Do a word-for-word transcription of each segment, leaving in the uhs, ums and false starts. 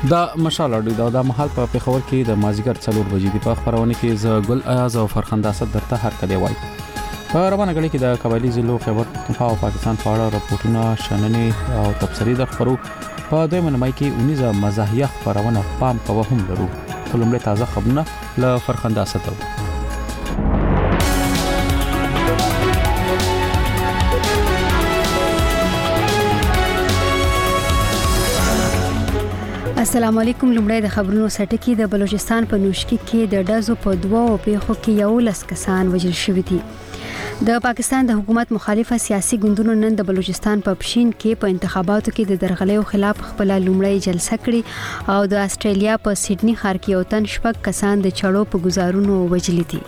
دا مشال اړیدا د محل په پیښور کې د مازیګر څلور بجې د خبرونه کې ز ګل ایاز او فرخنده اسد درته هر کله وای په روانه غړي کې د قبایلی ضلعو خبر په پاکستان په اړه راپورټونه شننې او تبصرې د خبرو په دوی منمای کې اونیزه مزاحیه خبرونه پام کوه هم لرو کلمړه تازه خبرونه ل فرخنده اسد السلام علیکم. لومړی د خبرونو سرټکی د بلوچستان په نوشکی کې د ډزو په دوو پیښو کې یو لس کسان وژل شوي دي. د پاکستان د حکومت مخالفه سیاسي ګوندونو نن د بلوچستان په پښین کې په انتخاباتو کې د درغلیو خلاف خپل لومړی جلسه کړې او د استرالیا په سیډني ښار کې یو تن شپږ کسان د چړو په گزارونو وژلي دي.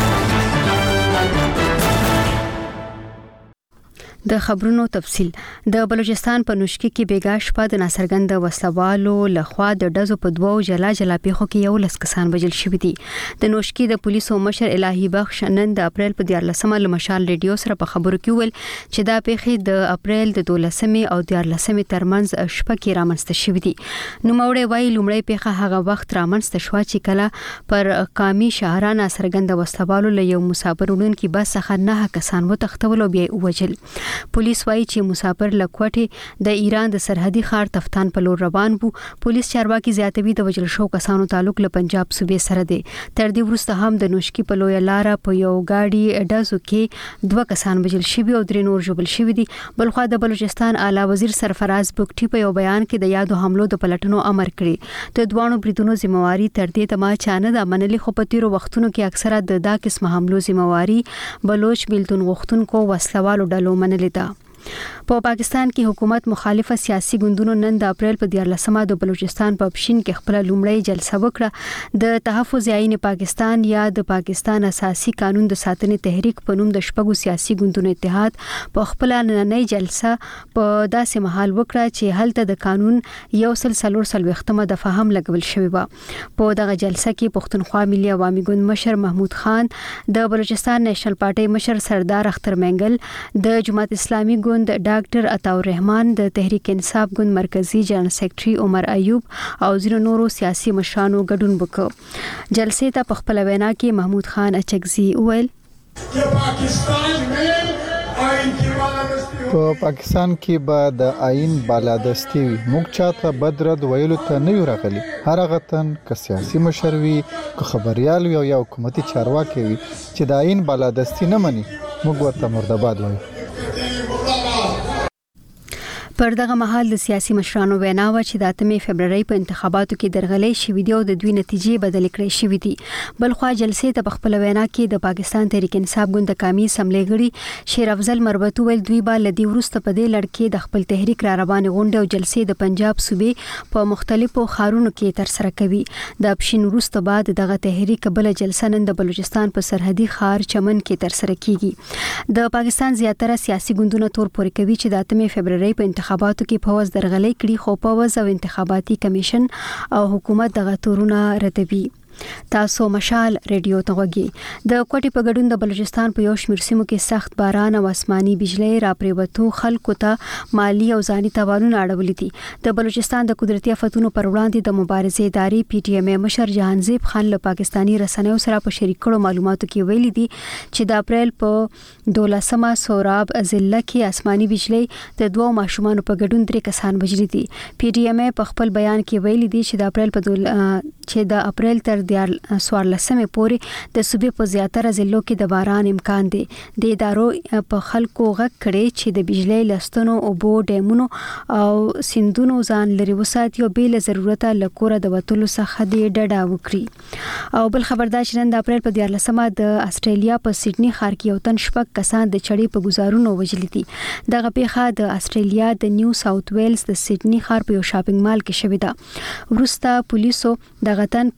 د خبرونو تفصیل. د بلوچستان په نوشکی کې بیګا شپه د ناصرګند وسلوالو لخوا د ډزو په دوو جلا جلا پیښو کې یو لس کسان وژل شوي دي. د نوشکی د پولیسو مشر الهي بخش نن د اپریل په دیارلسمه له مشال ریډیو سره په خبرو کې ویل چې دا پیښې د اپریل د دولسمې او دیارلسمې ترمنځ شپه کې رامنځته شوي دي. نو موري وایي لومړی پیښه هغه وخت رامنځته شو چې کله پر قامي شهرا ناصرګند وسلوالو له یو مسافر وړونکي بس څخه نه کسان وتښتول او بیا وژل. پولیس وایي چې مسافر لکوټي د ایران د سرحدي ښار تفتان په لور روان وو. پولیس چارواکي زیاتوي د وژل شو کسانو تعلق له پنجاب صوبې سره دی. تر دې وروسته هم د نوشکی په لوی لار په یو گاډي ډزو کې دوه کسان وژل شوي او درې نور ژوبل شوي دي. بلخو د بلوچستان اعلی وزیر سرفراز بوکټي په یو بیان کې د یادو حملو د پلټنو امر کړی. د دوانو بریدونو ذمہواری تر دې تما چانه د منلي خو په تیرو وختونو کې اکثره د دا قسم حملو ذمہواری بلوچ بیلتون غختونکو وسلوالو ډلو منلې ده. په پاکستان کې حکومت مخالفه سیاسي ګوندونو نن د اپریل په دیارلسمه د بلوچستان په پښین کې خپل لومړی جلسه وکړه. د تحفظ عین پاکستان یا د پاکستان اساسي قانون د ساتنې تحریک په نوم د شپږو سیاسي ګوندونو اتحاد په خپل نننۍ جلسه په داسې مهال وکړه چې هلته د قانون یو سل څلور څلوېښتمه دفعه هم لګول شوې وه. په دغه جلسه کې پښتونخوا ملي عوامي ګوند مشر محمود خان، د بلوچستان نېشنل پارټي مشر سردار اختر منګل، د جماعت اسلامي ګوند ډاکټر عطاور رحمان، د تحریک انصاف ګوند مرکزی جنرال سیکریټري عمر ایوب او ځینو نورو سیاسي مشرانو ګډون وکړ. جلسې ته په خپل وینا کې محمود خان اچکزي وویل په پاکستان کې به د آئین بالادستی وي. موږ چاته بدرد ویلو ته نه یو راغلي. هر غتن که سیاسي مشروي که خبريال وي او حکومتي چارواکي وي چې د آئین بالادستی نه مني موږ ورته مردباد وایو. پر دغه مهال د سیاسي مشرانو وینا و چې د اتمې فبرवरी په انتخاباتو کې درغلې شوې دي او د دوی نتیجې بدل کړې شوې دي. بلخو جلسې ته په خپل وینا کې د پاکستان تحریک انصاف ګوند قومي اسمبلی غړي شیر افضل مربوط ویل دوی به لدی ورسته په دې لړ کې د خپل تحریک را روان غونډه او جلسې د پنجاب صوبې په مختلفو ښارونو کې تر سره کوي. د اپشین وروسته بعد دغه تحریک بل جلسه نن د بلوچستان په سرحدي ښار چمن کې تر سره کیږي. د پاکستان زیاتره سیاسي ګوندونه تور پورې کوي چې د اتمې فبرवरी په انتخاباتو کې فوز درغلې کړي خو فوز او انتخاباتي کمیشن او حکومت دغه تورونه ردوي. تاسو مشال ریډیو ته وګورئ. د کوټي په ګډون د بلوچستان په یو شمېر سیمو کې سخت باران او آسماني بجلی را پریوتو خلکو ته مالی او ځاني تاوانونه اړولې دي. د بلوچستان د قدرتي آفتونو پر وړاندې د مبارزې ادارې پی ټی ایم مشر جهانزیب خان له پاکستانی رسنیو سره په شریک کړو معلوماتو کې ویلي دي چې د اپریل په دولسمه سوراب ضلع کې آسماني بجلی د دوه ماشومان په ګډون درې کسان وژلي دي. پی ټی ایم په خپل بیان کې ویلي دي چې د اپریل په دول چې د اپریل تر دیار سوارلسمه پورې د صوبې په زیاتره ضلعو کې د باران امکان دی. د ادارو په خلکو غږ کړي چې د بجلی لستونو او بو ډیمونو او سیندونو ځان لري وساتي او بل ضرورت لکوره د وټولو څخه د ډډه وکړي. او بل خبردار چې نن د اپریل په دیارلسمه د استرالیا په سیډني ښار کې یو تن شپږ کسان د چړې په گزارونو وژلي دي. دغه پیښه د استرالیا د نیو ساوث ویلز د سیډني ښار په یو شاپینګ مال کې شوې ده. وروسته پولیسو دغه تن په ډزو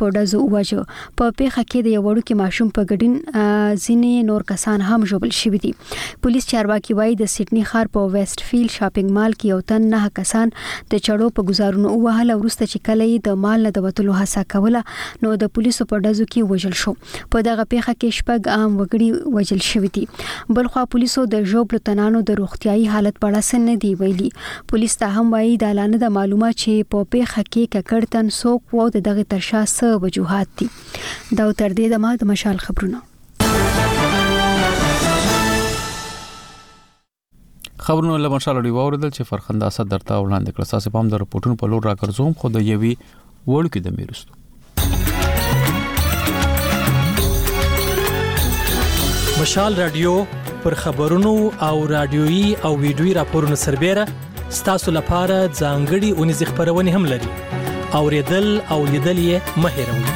وجه. په پیښه کې د یو وړوکي ماشوم په ګډین ځینې نور کسان هم ژوبل شوي دي. پولیس چارواکي وایي د سېډني ښار په ویسټ فیلډ شاپینګ مال کې یو تن نه کسان د چړو په گزارونو وهله ورسته چې کله یې د مال نه د وتلو هڅه کوله نو د پولیسو په ډزو کې وژل شو. په دغه پیښه کې شپږ عام وګړي وژل شوي دي. بلخوا پولیسو د ژوبلو تنانو د روغتيایي حالت په اړه څه نه دی ویلي. پولیس ته هم وایي د اعلان د معلومات چې په پیښه کې ککړتن څوک وو د دغه ترشا څه وجوهات دي. دا تر دې د ما د مشال خبرونه. خبرونه له مشال دی ووردل چې فرخنده اسد درته وړاندې کړ. ساسې پام د رپورټونو په لور راګرځوم خو د یوي وړکې د میرستو. مشال رادیو پر خبرونو او رادیويي او ویډیويي راپورونو سربېره ستاسو لپاره ځانګړي اونیز خبرونه هم لري. اوریدل او لیدل یې مه هېروئ.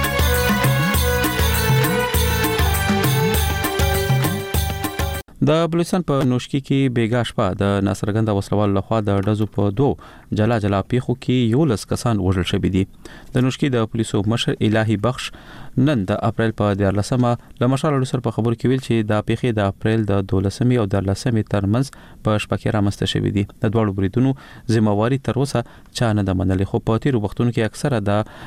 د بلوچستان په نوشکی کې بیګا شپه د ناصرګند وسلوال لخوا د ډزو په دوه جلا جلا پیښو کې یو لس کسان وژل شوي دي. د نوشکی د پولیسو مشر الهي بخش نن د اپریل په دیارلسمه له مشال سره په خبرو کې ویل چې د پیښې د اپریل د دولسمې او دیارلسمې ترمنځ په شپه کې رامنځته شوي دي. د دوړو بریدونو ذمہواری تر اوسه چا نه د منلې خو په تیر وختونو کې اکثره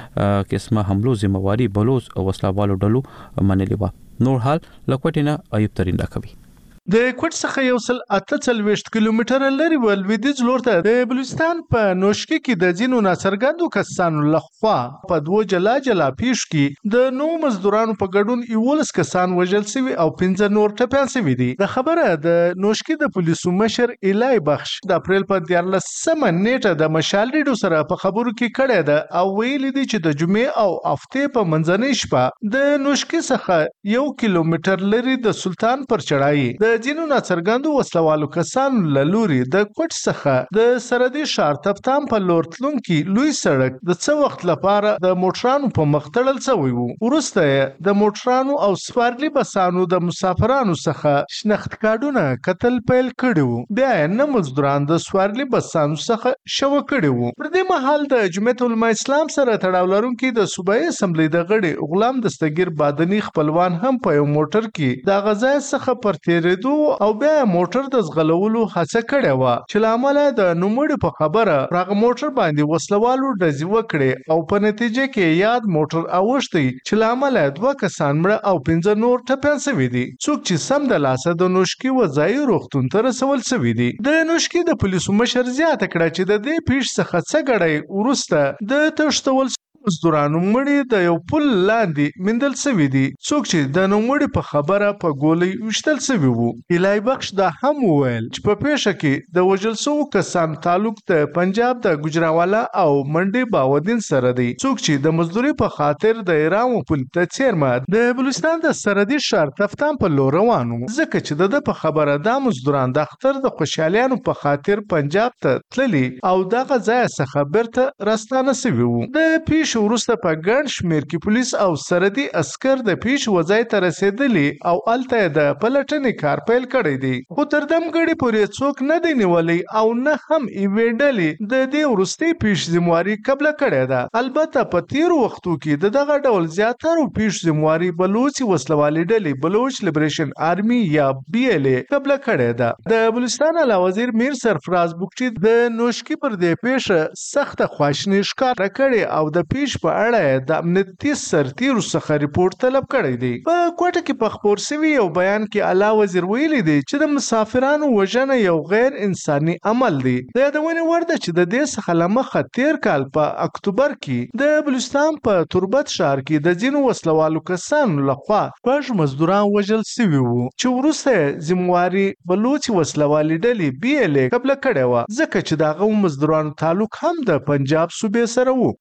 د قسمه حملو ذمہواری بلوچ او وسلوالو ډلو منلې و. نور حال لکوټینا ایوب ترين راکوي. د کوټ څخه یو سل اته څلوېښت کیلومتره لري ول لویدیځ لور ته د بلوچستان په نوشکی کې د ځینو ناڅرګندو کسانو لخوا په دوه جلا جلا پیښ کې د نو مزدورانو په ګډون یولس کسان وژل شوي او پنځه نور ټپیان شوي دي. د خبره د نوشکی د پولیسو مشر الهي بخش د اپریل په دیارلسمه نیټه د مشال ریډیو سره په خبرو کې کړی ده او ویلي دي چې د جمعې او هفتې په منځنۍ شپه د نوشکی څخه یو کیلومتر لري د سلطان پر چړای د ځینو ناڅرګندو وسلوالو کسانو له لوري د کوټ څخه د سرحدي ښار تفتان په لور تلونکي لوی سړک د څه وخت لپاره د موټرانو په مخ تړل شوی وو. وروسته د موټرانو او سپارلي بسانو د مسافرانو څخه شناخت کارډونه کتل پیل کړي وو. بیا نه مزدوران د سپارلي بسانو څخه شو کړي وو. پر دې مهال د جمعیت العلماء اسلام سره تړاو لرونکي د صوبایي اسمبلی د غړي غلام دستگیر بادنی خپلوان هم په یو موټر کې د غزا څخه پر تیرېدو او بیا موټر د زغلولو هڅه کړې و چې لامل د نوموړي په خبره راغ موټر باندې وسلوالو ډزې وکړي او په نتیجه کې یاد موټر اوښتي چې لامل دوه کسان مړه او پنځه نور ټپیان شوي دي. څوک چې سم د لاسه د نوشکی وځای روغتون ته رسول شوي دي. د نوشکی د پولیسو مشر زیاته کړه چې د دې پیښ څخه څه غړی ورسته د تښتول مزدورانو مړي د یو پل لاندې مندل شوي دي. څوک چې د نوموړي په خبره په ګولۍ وشتل شوي وو. الهي بخش دا هم وویل چې په پیښه کې د وژل شوو کسانو تعلق د پنجاب د ګجراوالا او منډي باودین سره دی. څوک چې د مزدوري په خاطر د ایران پل ته څیرمه د بلوچستان د سرحدي ښار تفتان په لور روان وو ځکه چې د په خبره دا مزدوران د اختر د خوشحالیانو په خاطر پنجاب ته تللي او دغه ځای څخه بیرته راستانه شوي وو. د پیښ وروسته په ګڼ شمېر کې پولیس او سرحدي عسکر د پیښ وځای ته رسېدلي او هلته د پلټنې کار پیل کړی دی. خو تر دمګړې پورې څوک نه دی نیولی او نه هم یوې ډلې د دې وروستۍ پیښ ذمواري قبله کړې ده. البته په تیرو وختو کې د دغه ډول زیاترو پیښ ذمواري بلوچي وسلوالې ډلې بلوچ لیبریشن آرمي یا بي ال اي قبله کړې ده. د بلوچستان اعلی وزیر میر سرفراز بوکچي د نوشکی پر دې پیښه سخته خواشیني ښکاره کړې او د پیښ په اړه د امنیتي سرتیرو څخه ریپورت طلب کړی دی. په کوټه کې په خبر شوي یو بیان کې اعلی وزیر ویلي دی چې د مسافرانو وژنه یو غیر انساني عمل دی. د یادونې وړ ده چې د دې څخه له مخه تیر کال په اکتوبر کې د بلوچستان په تربت ښار کې د ځینو وسلوالو کسانو لخوا شپږ مزدوران وژل شوي وو چې وروسته ذمواري بلوچي وسلوالې ډلې بي ال اي قبله کړې وه ځکه چې د هغو مزدورانو تعلق هم د پنجاب صوبې سره وو.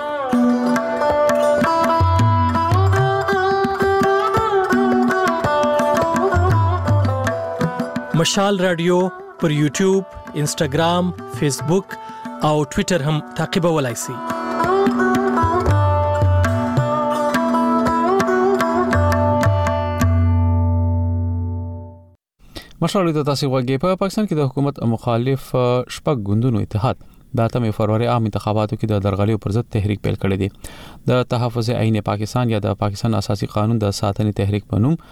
مشال رادیو پر یوټیوب، انسټاګرام، فیسبوک او ټوئیټر هم تعقیبولای شئ. مشال د تاسو وګړي په پاکستان کې د حکومت مخالف شپږ ګوندونو اتحاد د اتم فروری عام انتخاباتو کې د درغلیو پر ضد تحریک پیل کړی دی د تحفظ عین پاکستان یا د پاکستان اساسي قانون د ساتنې تحریک په نوم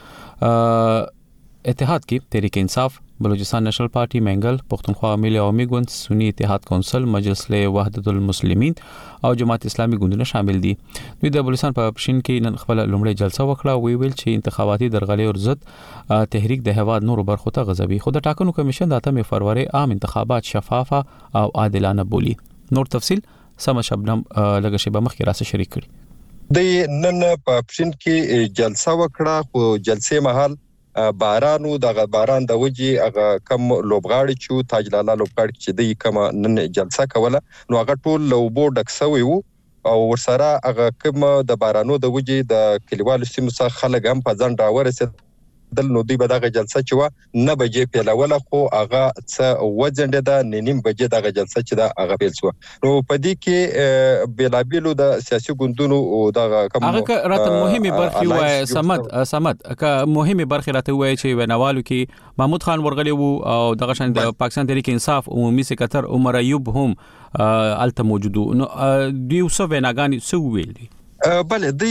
اتحاد کې تحریک انصاف، بلوچستان نېشنل پارټي، منګل، پښتونخوا ملي عوامي ګوند، سنی اتحاد کونسل، مجلس وحدت المسلمین او جماعت اسلامي ګوندونه شامل دي. دوی د بلوچستان په پښین کې نن خپل لومړی جلسه وکړه. وی ویل چې انتخاباتي درغلیو پر ضد تحریک د هواد نورو برخو ته غځوي، خو د ټاکنو کمیشن د اتم فروری عام انتخابات شفافه او عادلانه بولی. نور تفصيل سم شبنم لږه شی به مخکې راسه شریک کړي. د نن په پښین کې جلسه وکړه، خو جلسې مهال بارانو د باران د وجې هغه کم لوبغاړي چې تاج لالا لوبغاړي چې د کوم نن جلسه کوله نو هغه ټول لوبو ډکسوي وو او ورسره هغه کوم د بارانو د وجې د کلیوالو سیمو څخه خلک هم په ځان راورسېدل. نو دوی به دغه جلسه چې و نه بجې پیلوله، خو هغه څه وځنډېده، نیم بجې دغه جلسه چې دا هغه پیل شو. نو په دې کې بیلابیلو د سیاسي ګوندونو دغه کوم هغه راته مهمه برخه وای سمد سمد که مهمه برخه راته وای چې ونوالو کې محمود خان ورغلی وو او دغه شان د پاکستان تحریک انصاف عمومي سکرټر عمر ایوب هم الته موجودو. نو دوی وسو وناګانی سو ویل دي بله دی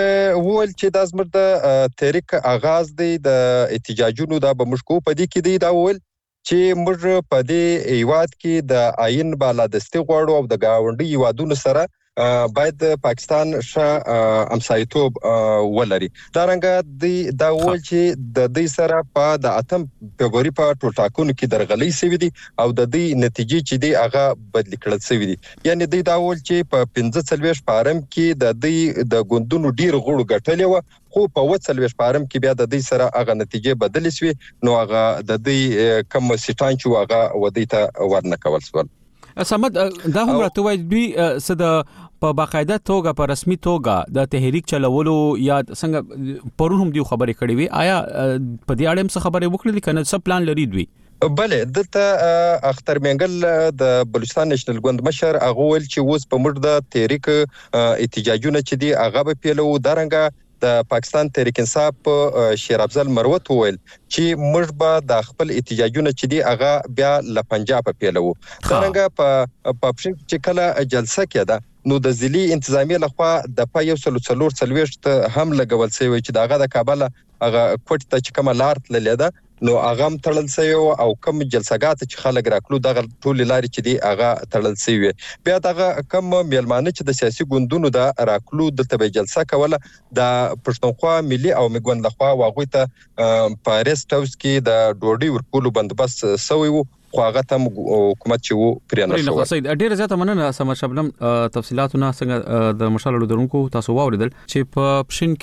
وول چې د ازمر د تحریک آغاز دی د احتجاجونو د بمشکو په دې کې دی دا وول چې موږ په دې ایواد کې د آئین بالادستي غواړو او د گاونډي ایوادونو سره باید پاکستان ش امسایتوب ولري. دا رنګه دی دا وول چې د دې سره په د اتم فبراير په ټولټاکونو کې درغلي سوي دي او د دې نتیجې چې دی هغه بدل کړل سوي دي. یعنی دی دا وول چې په پنځه څلويښت پارم کې د دې د ګوندونو ډیر غړو ګټلې و، خو په وڅلويښت پارم کې بیا د دې سره هغه نتیجې بدل شوي، نو هغه د دې کم سټان چې هغه ودی ته ورنه کول سول. سمد دا هم راته وای دوی صد په باقاعده توګه په رسمي توګه د تحریک چلولو یا څنګه پرون هم دی خبرې کړې وي، آیا په دې اړه هم څه خبرې وکړې کنه څه پلان لري دوی؟ بله دلته اختر منګل د بلوچستان نېشنل ګوند مشر هغه ول چې اوس په مړ د تحریک احتجاجونه چې دی هغه به پیلو. درنګه د پاکستان تحریک انصاف شیر افضل مروت وویل چې موږ به د خپل احتجاجونه چې دی هغه بیا ل پنجاب پیلو. درنګه په پښین چې کله جلسه کېده نو د ضلعي انتظامیه لخوا د پا یو سلو څلور څلويښت هم لګول شوی چې دغه د کابل هغه کوټ ته چې کومه لار تللې ده نو هغه هم تړل شوی او کوم جلسګات چې خلک راکلو دغه ټول لاري چې دی هغه تړل شوی. بیا دغه کوم میلمانه چې د سیاسي ګوندونو د راکلو د تبع جلسه کوله د پښتونخوا ملي او میګوند لخوا واغوي ته په ریسټ هاوس کې د ډوډۍ ورکولو بندوبست شوی وو، خو هغه تم حکومت چې وو پرې نه شو. سید ډیره زیاته مننه سم شبنم تفصيلاتونه څنګه د مشالو درونکو تاسو واوریدل چې په پښین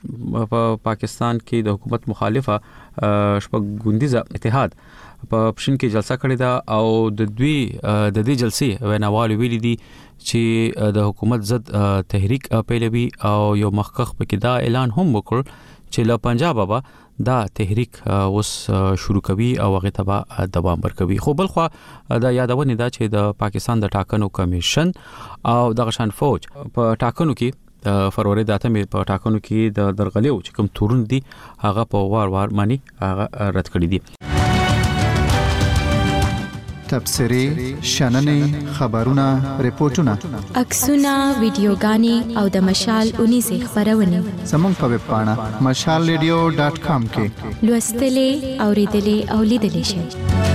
کې په پاکستان کې د حکومت مخالفه شپږ ګوندیزه اتحاد په پښین کې جلسه کړې ده او د دوی د دې جلسې ونوال ویلي دي چې د حکومت ضد تحریک پیلوي او یو مخکخ پکې دا اعلان هم وکړ چې له پنجاب به دا تحریک اوس شروع کوي او هغه تبع دوام ورکوي. خو بل خو دا یادونه ده چې د پاکستان د ټاکنو کمیشن او د غشان فوج په ټاکنو کې د فروری د اتمې په ټاکنو کې د درغلیو چې کوم تورن دي هغه په وار وار معنی هغه رد کړی دي. تبصري شننې خبرونه ریپورتونه عکسونه ویډیوګانې او د مشال اونیزه خبرونه زموږ په ویب پاڼه مشال ریډیو ډاټ کام کې لوستلې اوریدلې او لیدلې شئ.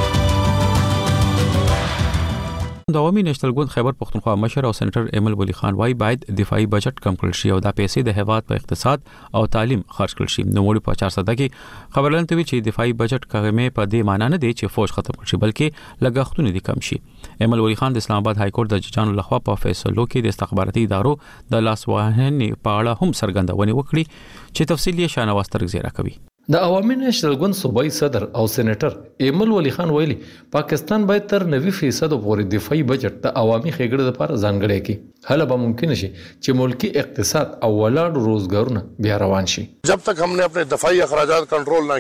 د عوامي نېشنل ګوند خیبر پښتونخوا مشر او سېنیټر ایمل ولی خان وايي باید دفاعي بجټ کم کړل شي او دا پیسې د هیواد په اقتصاد او تعلیم خرج کړل شي. نو وړي په چار سده کې خبرلن ته وی چې دفاعي بجټ کمه په دې معنی نه دی چې فوج ختم کړي بلکې لګښتونه دي کم شي. ایمل ولی خان د اسلام آباد های کورټ د ججانو لخوا په فیصلو کې د استخباراتي ادارو د لاسوهنې په اړه هم څرګندونه وکړي چې تفصیل یې شانواز ترګزیرا کوي. د عوامي نېشنل ګوند صوبایي صدر او سېنیټر ایمل ولی خان ویلي پاکستان باید تر نوي فیصد پورې دفاعي بجټ د عوامي خېګړې لپاره ځانګړی کړي. هله به ممکن شي چې ملکی اقتصاد او ولاړ روزګارونه بیا روان شي. जब तक हमने अपने दफाई अखराजात कंट्रोल ना किए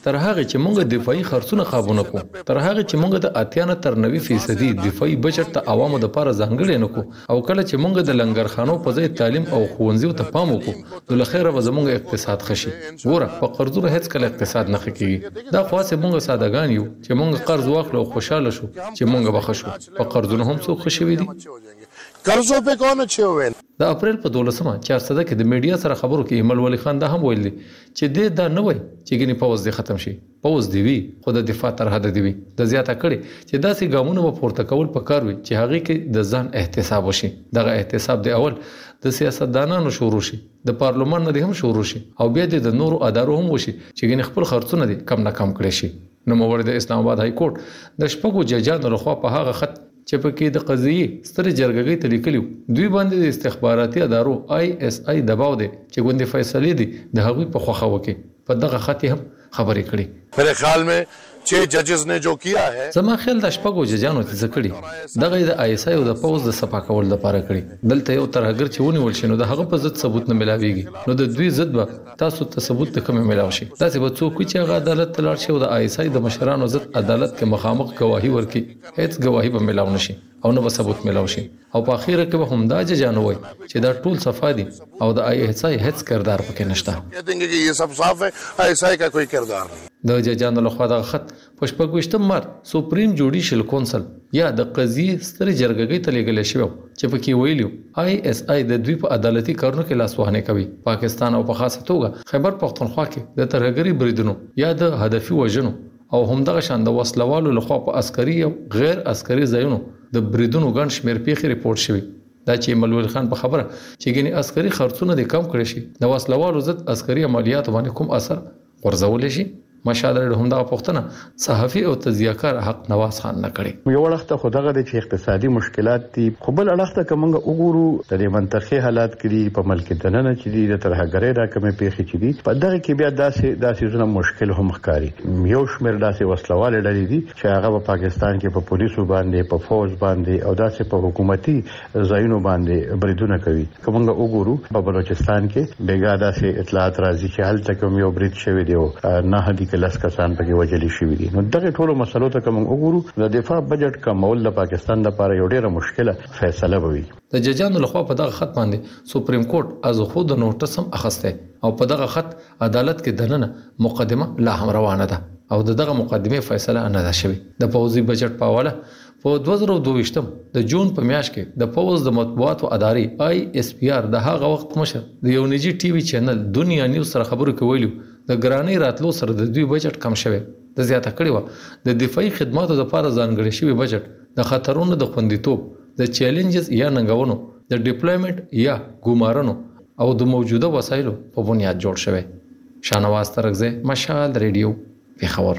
تر هغه چې موږ دفاعي خرڅونه قابونه کو تر هغه چې موږ د اتیا تر نوي فیصد دفاعي بجټ ته عوامو د لپاره ځانګړی نه کو او کله چې موږ د لنګرخانو په ځای تعلیم او ښوونځیو ته پام وکړو نو لخيره به زموږ اقتصاد خشي ګوره په قرضونو هیڅ کله اقتصاد نه خکېږي دا خاصه موږ سادهګان یو چې موږ قرض واخلو او خوشاله شو چې موږ به خشو په قرضونو هم څوک خوشوي دي قرضوں پہ کون اچھے ہوئے د اپریل په دولسمه چار صده کې د میډیا سره خبرو کې ایمل ولی خان دا هم ویل دي چې د دا نه وای چې ګنې پوز دې ختم شي پوز دی وی خو د دفاع تر حد دی وی د زیاته کړي چې داسې ګامونه په پورته کول پکار وي چې هغه کې د ځان احتساب وشي دغه احتساب دی اول د سیاستدانانو شروع شي د پارلمان نه هم شروع شي او بیا د نورو ادارو هم وشي چې ګنې خپل خرڅونه دي کم نه کم کړي شي نو مورد اسلام آباد های کورټ د شپږو ججانو لخوا په هغه خط چې په کې د قضیې ستر جرګې ته لیکلو دوی باندې د استخباراتي ادارو آی اس آی دباو دي چې ګوندې فیصله دي د هغوی په خوخه وکي په دغه خط هم خبرې کړي میرے خیال میں چھ ججز نے جو کیا ہے زما خیال د شپږو ججانو ته ذکرې دغه د آی اس آی او د پوز د صفا کول لپاره کړي دلته یو ترهګر چې ونیول شي نو د هغه په ضد ثبوت نه ملاويږي نو د دوی ضد به تاسو ته ثبوت د کوم ملاو شي تاسو به څوک چې هغه عدالت ته لاړ شي او د آی اس آی د مشرانو ضد عدالت کې مخامخ گواهی ورکړي هیڅ گواهی به ملاو نشي او نو به ثبوت ملاو شي او په اخیره کې به هم دا ججانو وای چې دا ټول صفا دي او د آی اس آی هیڅ کردار پکې نشته کہتے ہیں کہ یہ سب صاف ہے آئی ایس آئی کا کوئی کردار نہیں د ججانو لخوا د خط په شپږویشتم مارچ سپریم جوډیشل کونسل یا د قضیې ستر جرګې ته لیږل شوی چې پکې ویلو آی اس آی د دوی په عدالتي کارونو کې لاسوهنه کوي پاکستان او په خاصه توګه خیبر پختونخوا کې د ترهګری بریدونو یا د هدفي وژنو او همدغه شان د وسلوالو لخوا په عسکري او غیر عسکري ځایونو د بریدونو ګڼ شمېر پیښې ریپورت شوی دا چې ملول خان په خبره چې ګینه عسکري خرڅونه د کم کړی شي د وسلوالو ضد عسکري عملیات باندې کوم اثر ورزول شي مشاهده هم دغه پښتنه صحافي او تزیهکار حق نواز خان نه کړي یو وخت خو دغه د اقتصادي مشکلات دي خو بل اړخته کومه وګورو د منطقي حالات کې په ملک دننه چې د ترهګرۍ را کمې پیښې چې دي په دغه کې بیا داسې داسې زونه مشکل هم ښکاري یو شمېر داسې وسلواله ډلې دي چې هغه په پاکستان کې په پولیسو باندې په فوج باندې او داسې په حکومتي ځایونو باندې بریدونه کوي کومه وګورو په بلوچستان کې بیګا داسې اطلاعات راځي چې هلته کوم یو برید شوی دی او نه هدي لس کسان پکې وجلی شوی دي نو دغه ټولو مسلو ته کوم وګورو د دفاع بجټ کمول د پاکستان لپاره یو ډیره مشکله فیصله وي د ججانو لخوا په دغه خط باندې سپریم کورټ از خود نوټس هم اخسته او په دغه خط عدالت کې دننه مقدمه لا هم روانه ده او دغه مقدمه فیصله نه ده شوی د پوزي بجټ په حواله په دوه زره دوه د جون په میاشت کې د پوز د مطبوعاتو ادارې آی اس پی آر د هغه وخت مشر د یو نجی ټي وي چینل دنیا نیوز سره خبرو کوي د ګرانی راتلو سره د دوی بجټ کم شوی د زیاته کړي و د دفاعي خدماتو لپاره ځانګړي شوی بجټ د خطرونو د خوندیتوب د چیلنجز یا ننګونو د ډیپلویمنت یا ګمارنو او د موجوده وسایلو په بنیاد جوړ شوی شانواز ترغزه مشال ریډیو پیښور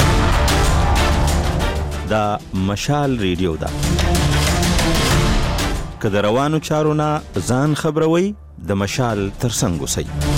دا مشال ریډیو دا کله روانو چارو نه ځان خبروي د مشال ترڅنګ وسی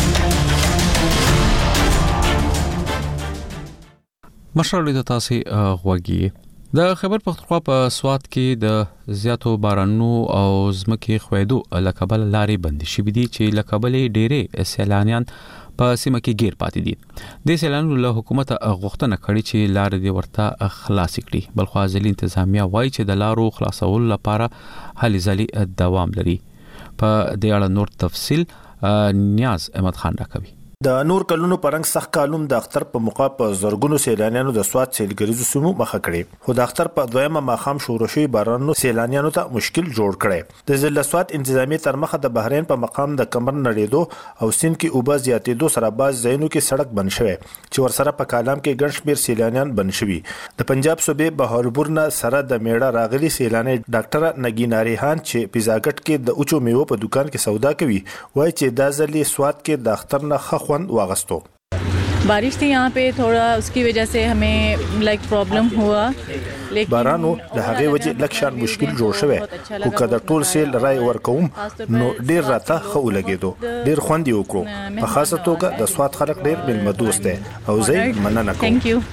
مشرلې د تاسو غوږی د خیبر پختونخوا په سوات کې د زیاتو بارانونو او زمکه خویدو لکبل لارې بند شي دي چې لکبل ډېرې سیلانیان په سیمه کې گیر پاتې دي د سیلانیانو له حکومت غوښتنه کړې چې لارې دی ورته خلاص کړي بلخو ځلې انتظامیه وایي چې د لارو خلاصول لپاره هلي ځلې دوام لري په دې اړه نور تفصیل نیاز احمد خان راکوي د نور کلونو پرنګ سخت کالوم د اختر په موقع په زرګونو سیلانیانو د سواد سیلګریزو سیمو مخه کړي خو د اختر په دویمه ماخام شروع شوی بارانونو سیلانیانو ته مشکل جوړ کړي د ضلع سواد انتظامی تر مخه د بحرین په مقام د کمر نړیدو او سین کې اوبه زیاتېدو سره باز ځایونو کې سړک بند شوی چې ورسره په کالام کې ګڼ شمېر سیلانیان بند شوي د پنجاب صوبې بهاولپور نه سره د میړه راغلي سیلانی ډاکټر نگینا ریحان چې پیزاګټ کې د اوچو میوه په دکان کې سودا کوي وایي چې دا ځلې سواد کې د اختر نه خوند واغستو बारिश थी यहाँ पे थोड़ा उसकी वजह से हमें लाइक प्रॉब्लम हुआ लेकिन بارانو د هغه وجه لکشان مشکل جوړ شوی خو کله ټول سیل رای ورکوم نو ډیر راته خو لګیدو ډیر خوند یو کړو په خاصه توګه د سواد خلک ډیر ملمدوست دي او زه مننه کوم ثانک یو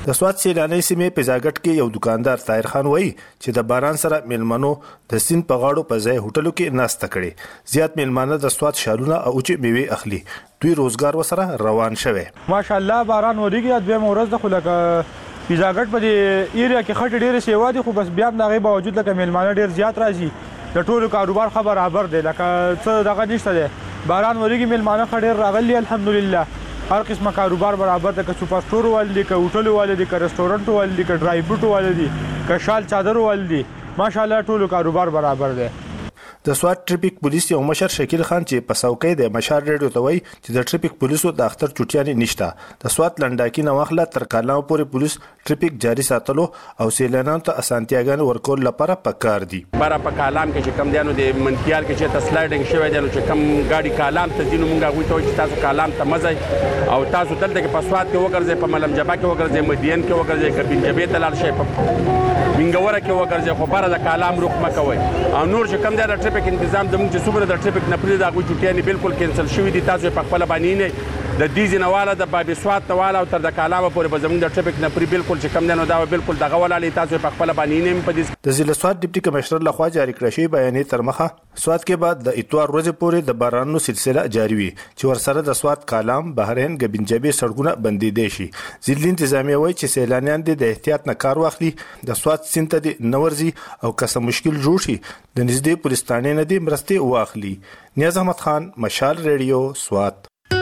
د سوات سیلاني سیمې په ځاګټ کې یو دکاندار طاهر خان وایي چې د باران سره میلمنو د سین په غاړو په ځای هوټلو کې ناشته کړي. زیات میلمانه د سوات شالونه او چې میوه اخلي. دوی روزګار وسره روان شوه. ماشاءالله باران وريږي د دوه ورځ د خلک پیزاګټ په دې ایریا کې خټ ډېر سیوا دي خو بس بیا د غي باوجود لکه میلمانه ډېر زیات راځي. د ټولو کاروبار خبر برابر دی لکه څه دغه نشته دی. باران وريږي میلمانه خډیر راغلي الحمدلله. هر قسمه کاروبار برابر دی که سوپر سٹور والدي که هوټل والدي که رستورانت والدي که ډرای فروټ والدي که شال چادر والدي ماشاءالله ټولو کاروبار برابر دی. د سوات ټریفیک پولیس یو مشر شکیل خان چې په څوکۍ د مشال ریډیو ته وایي چې د ټریفیک پولیسو د اختر چټیانې نشته. د سوات لنډاکی نوخله تر کالاو پورې پولیس ټریفیک جاري ساتلو او سیلانیانو ته اسانتیاګانې ورکول لپاره پکار دي. بارا په کالام کې چې کم دیانو د منتیال کې چې تسلایډینګ شوی دی چې کم ګاډي کالام ته دینو مونږه غوښتو چې تاسو کالام ته مزه او تاسو دلته کې په سوات کې وګرځي په ملم جبا کې وګرځي مدین کې وګرځي کبین جبې ته لاړ شي په وینګوره کې وګرځي خو بار د کالام رخ مکوي او نور چې کم دی د ټریفیک تنظیم زموږ چې څومره د ټریفیک نه پرې دا غوښتو ټیانې بالکل کینسل شوې دي. تاسو په خپل باندې نه د دیزی نواله د بابي سوات نواله او تر د کالامه پورې به زموږ د ټریفیک نه پرې بالکل چې کم دی نو دا بالکل دغه ولالي تاسو په خپل باندې نه په دې. د ضلع سوات ډیپټي کمشنر لخوا جاری کړی شوی بیانیه تر مخه سوات کې بعد د اتوار ورځې پورې د بارانونو سلسله جاری وي چې ورسره د سوات کالام بحرین ګبنجبي سړکونه بندې دي شي. ضلع انتظامیه وایي چې سیلانیان د احتیاط نه کار واخلي د سوات سیند ته د نورزي او کسه مشکل جوړ شي د نږدې پولیس ثانې نه دي مرستې واخلي. نیاز احمد خان مشال ریډیو سوات.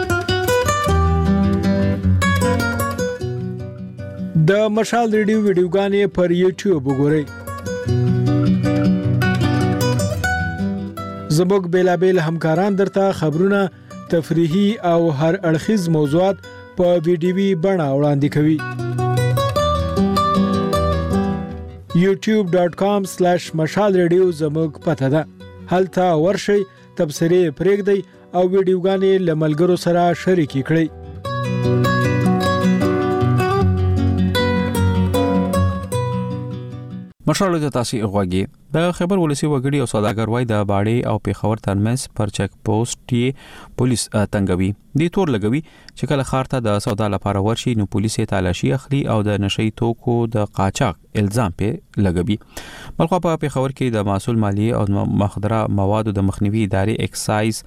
د مشال ریډیو ویډیوګانې پر یوټیوب وګورئ. زموږ بیلابیل همکاران درته خبرونه تفریحي او هر اړخیز موضوعات په ویډیوي بڼه وړاندې کوي. یوټیوب ډاټ کام سلیش مشال ریډیو زموږ پته ده. هلته ورشئ تبصرې پرېږدئ او ویډیوګانې له ملګرو سره شریکې کړئ. مشال د تاسو غوږی د خبر ولسی وګړي او سوداګر وای د باړې او پیښور ترمنځ پر چک پوسټ یې پولیس تنګوي. د تور لګوي چې کله خارته د سودا لپاره ورشي نو پولیس یې تالاشي اخلي او د نشئی توکو د قاچاق الزام په لګوي. بلخو په پیښور کې د مسول مالیه او مخدره موادو د مخنیوي ادارې اکسایز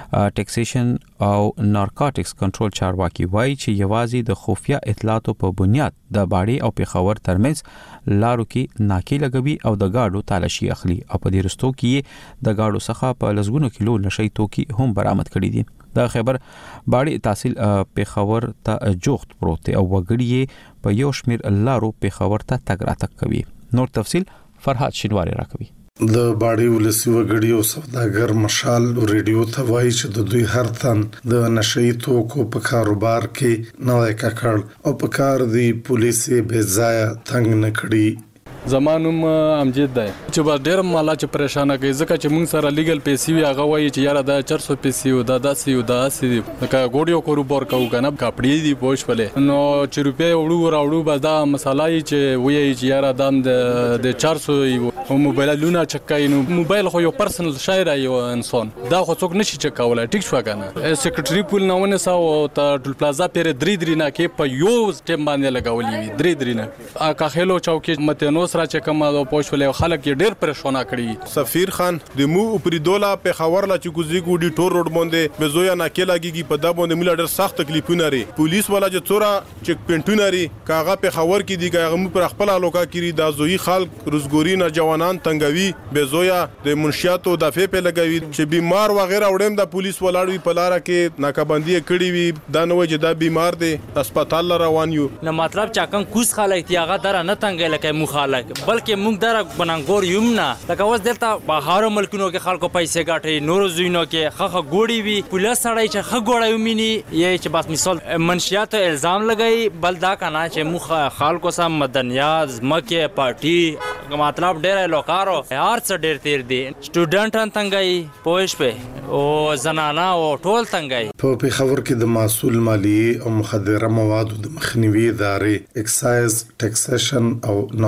ټیکسیشن او نارکوټکس کنټرول چارواکي وای چې یوازې د خفیه اطلاعاتو په بنیاد د باړې او پیښور ترمنځ لارو کې ناکي لګوي او د گاډو تالاشي اخلي او په دې رستو کې د گاډو څخه په لزګونو کیلو نشئی توکي هم برآمد کړي دي. دا خبر باړې تحصیل پیښور ته جوخت پروت او وګړي په یو شمیر لارو پیښور ته تګ راتګ کوي. نور تفصیل فرحات شینواری راکوي. د باړې ولسی وګړي او سوداګر مشال ریډیو ته وایي چې د دوی هر تن د نشئی توکو په کاروبار کې نوې ککړ او په کار دی پولیس به ځای تنګ نه کړي. زمانوم امجد دی چې با ډیر مالا چې پریشانه کوي ځکه چې موږ سره لیګل پیسې وی هغه وایي چې یاره دا چار سو پیسې او دا داسې او دا داسې لکه ګوډیو کاروبار کوو کنه کپړې دی پوښولې نو چې روپې وړو راوړو به دا مسالای چې وایي چې یاره دام د چار سو او موبایل لونه چکای نو موبایل خو یو پرسنل شای را یو انسان دا خو څوک نشي چکولای ټیک شو کنه. سیکریټری پول نه ونه ساو ته ټول پلازا پیر درې درې نه کې په یو ټیم باندې لګولې درې درې نه اکا خېلو چوکي مته سره چې کوم او پوښولې خلک ډېر پریشانه کړي. سفیر خان د مو پری دولا په خبر لا چې کوزي ګوډي ټور روډ باندې بزویا نه کې لګيږي په دا باندې مل ډېر سخت تکلیفونه لري. پولیس والا چې څورا چک پینټونه لري کاغه په خبر کې دی کاغه مو پر خپل الوکا کړي د زوی خلک روزګوري نه جوانان تنګوي بزویا د منشیاتو دافې په لګوي چې بیمار وغیرہ وړم د پولیس ولاړوي په لار کې ناکبندي کړي وي دا نو چې دا بیمار دی هسپتال روان یو نه مطلب چاکن کوس خلک تیغه در نه تنګ لکه مو خلک بلکې موږ در بننګور یم نه لکه اوس دلته بهارو ملکونو کې خلکو پیسې ګټي نورو زوینو کې خخه ګوړي وي پولیس سړی چې خه ګوړی ومني یې چې بس مثال منشیات الزام لګي بل دا کنه چې مخ خلکو سم مدنیات مکه پارټي مطلب ډېر لوکارو هر څه ډېر تیر دي سټوډنټان تنګي پوښ په او زنانا او ټول تنګي. په پیښور کې د مسول مالیه او مخدره موادو د مخنیوي ادارې اکسایز ټیکسیشن او نارکوټکس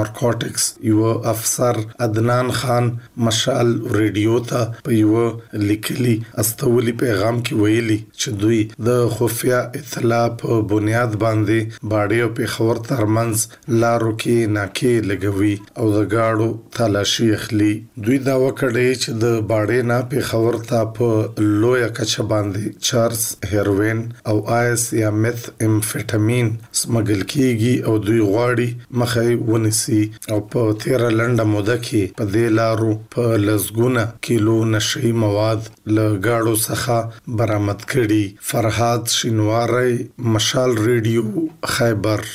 نارکوټکس یو افسر عدنان خان مشال ریډیو ته په یو لیکلي استولي پیغام کې ویلي چې دوی د خفیا اطلاع په بنیاد باندې باډي او پیښور ترمنځ لارو کې ناکې لګوي او د گاډو تلاشي اخلي. دوی دا وکړي چې د باډي نه پیښور ته په لوی کچه باندې چارس هیروین او آیس یا میث امفیټامین سمګل کیږي او دوی غواړي مخې ونیسي او په تیر لنډه موده کې په دې لارو په لزګونه کیلو نشئی مواد له گاډو څخه برآمد کړي. فرهاد شینواری، مشال ریډیو، خیبر.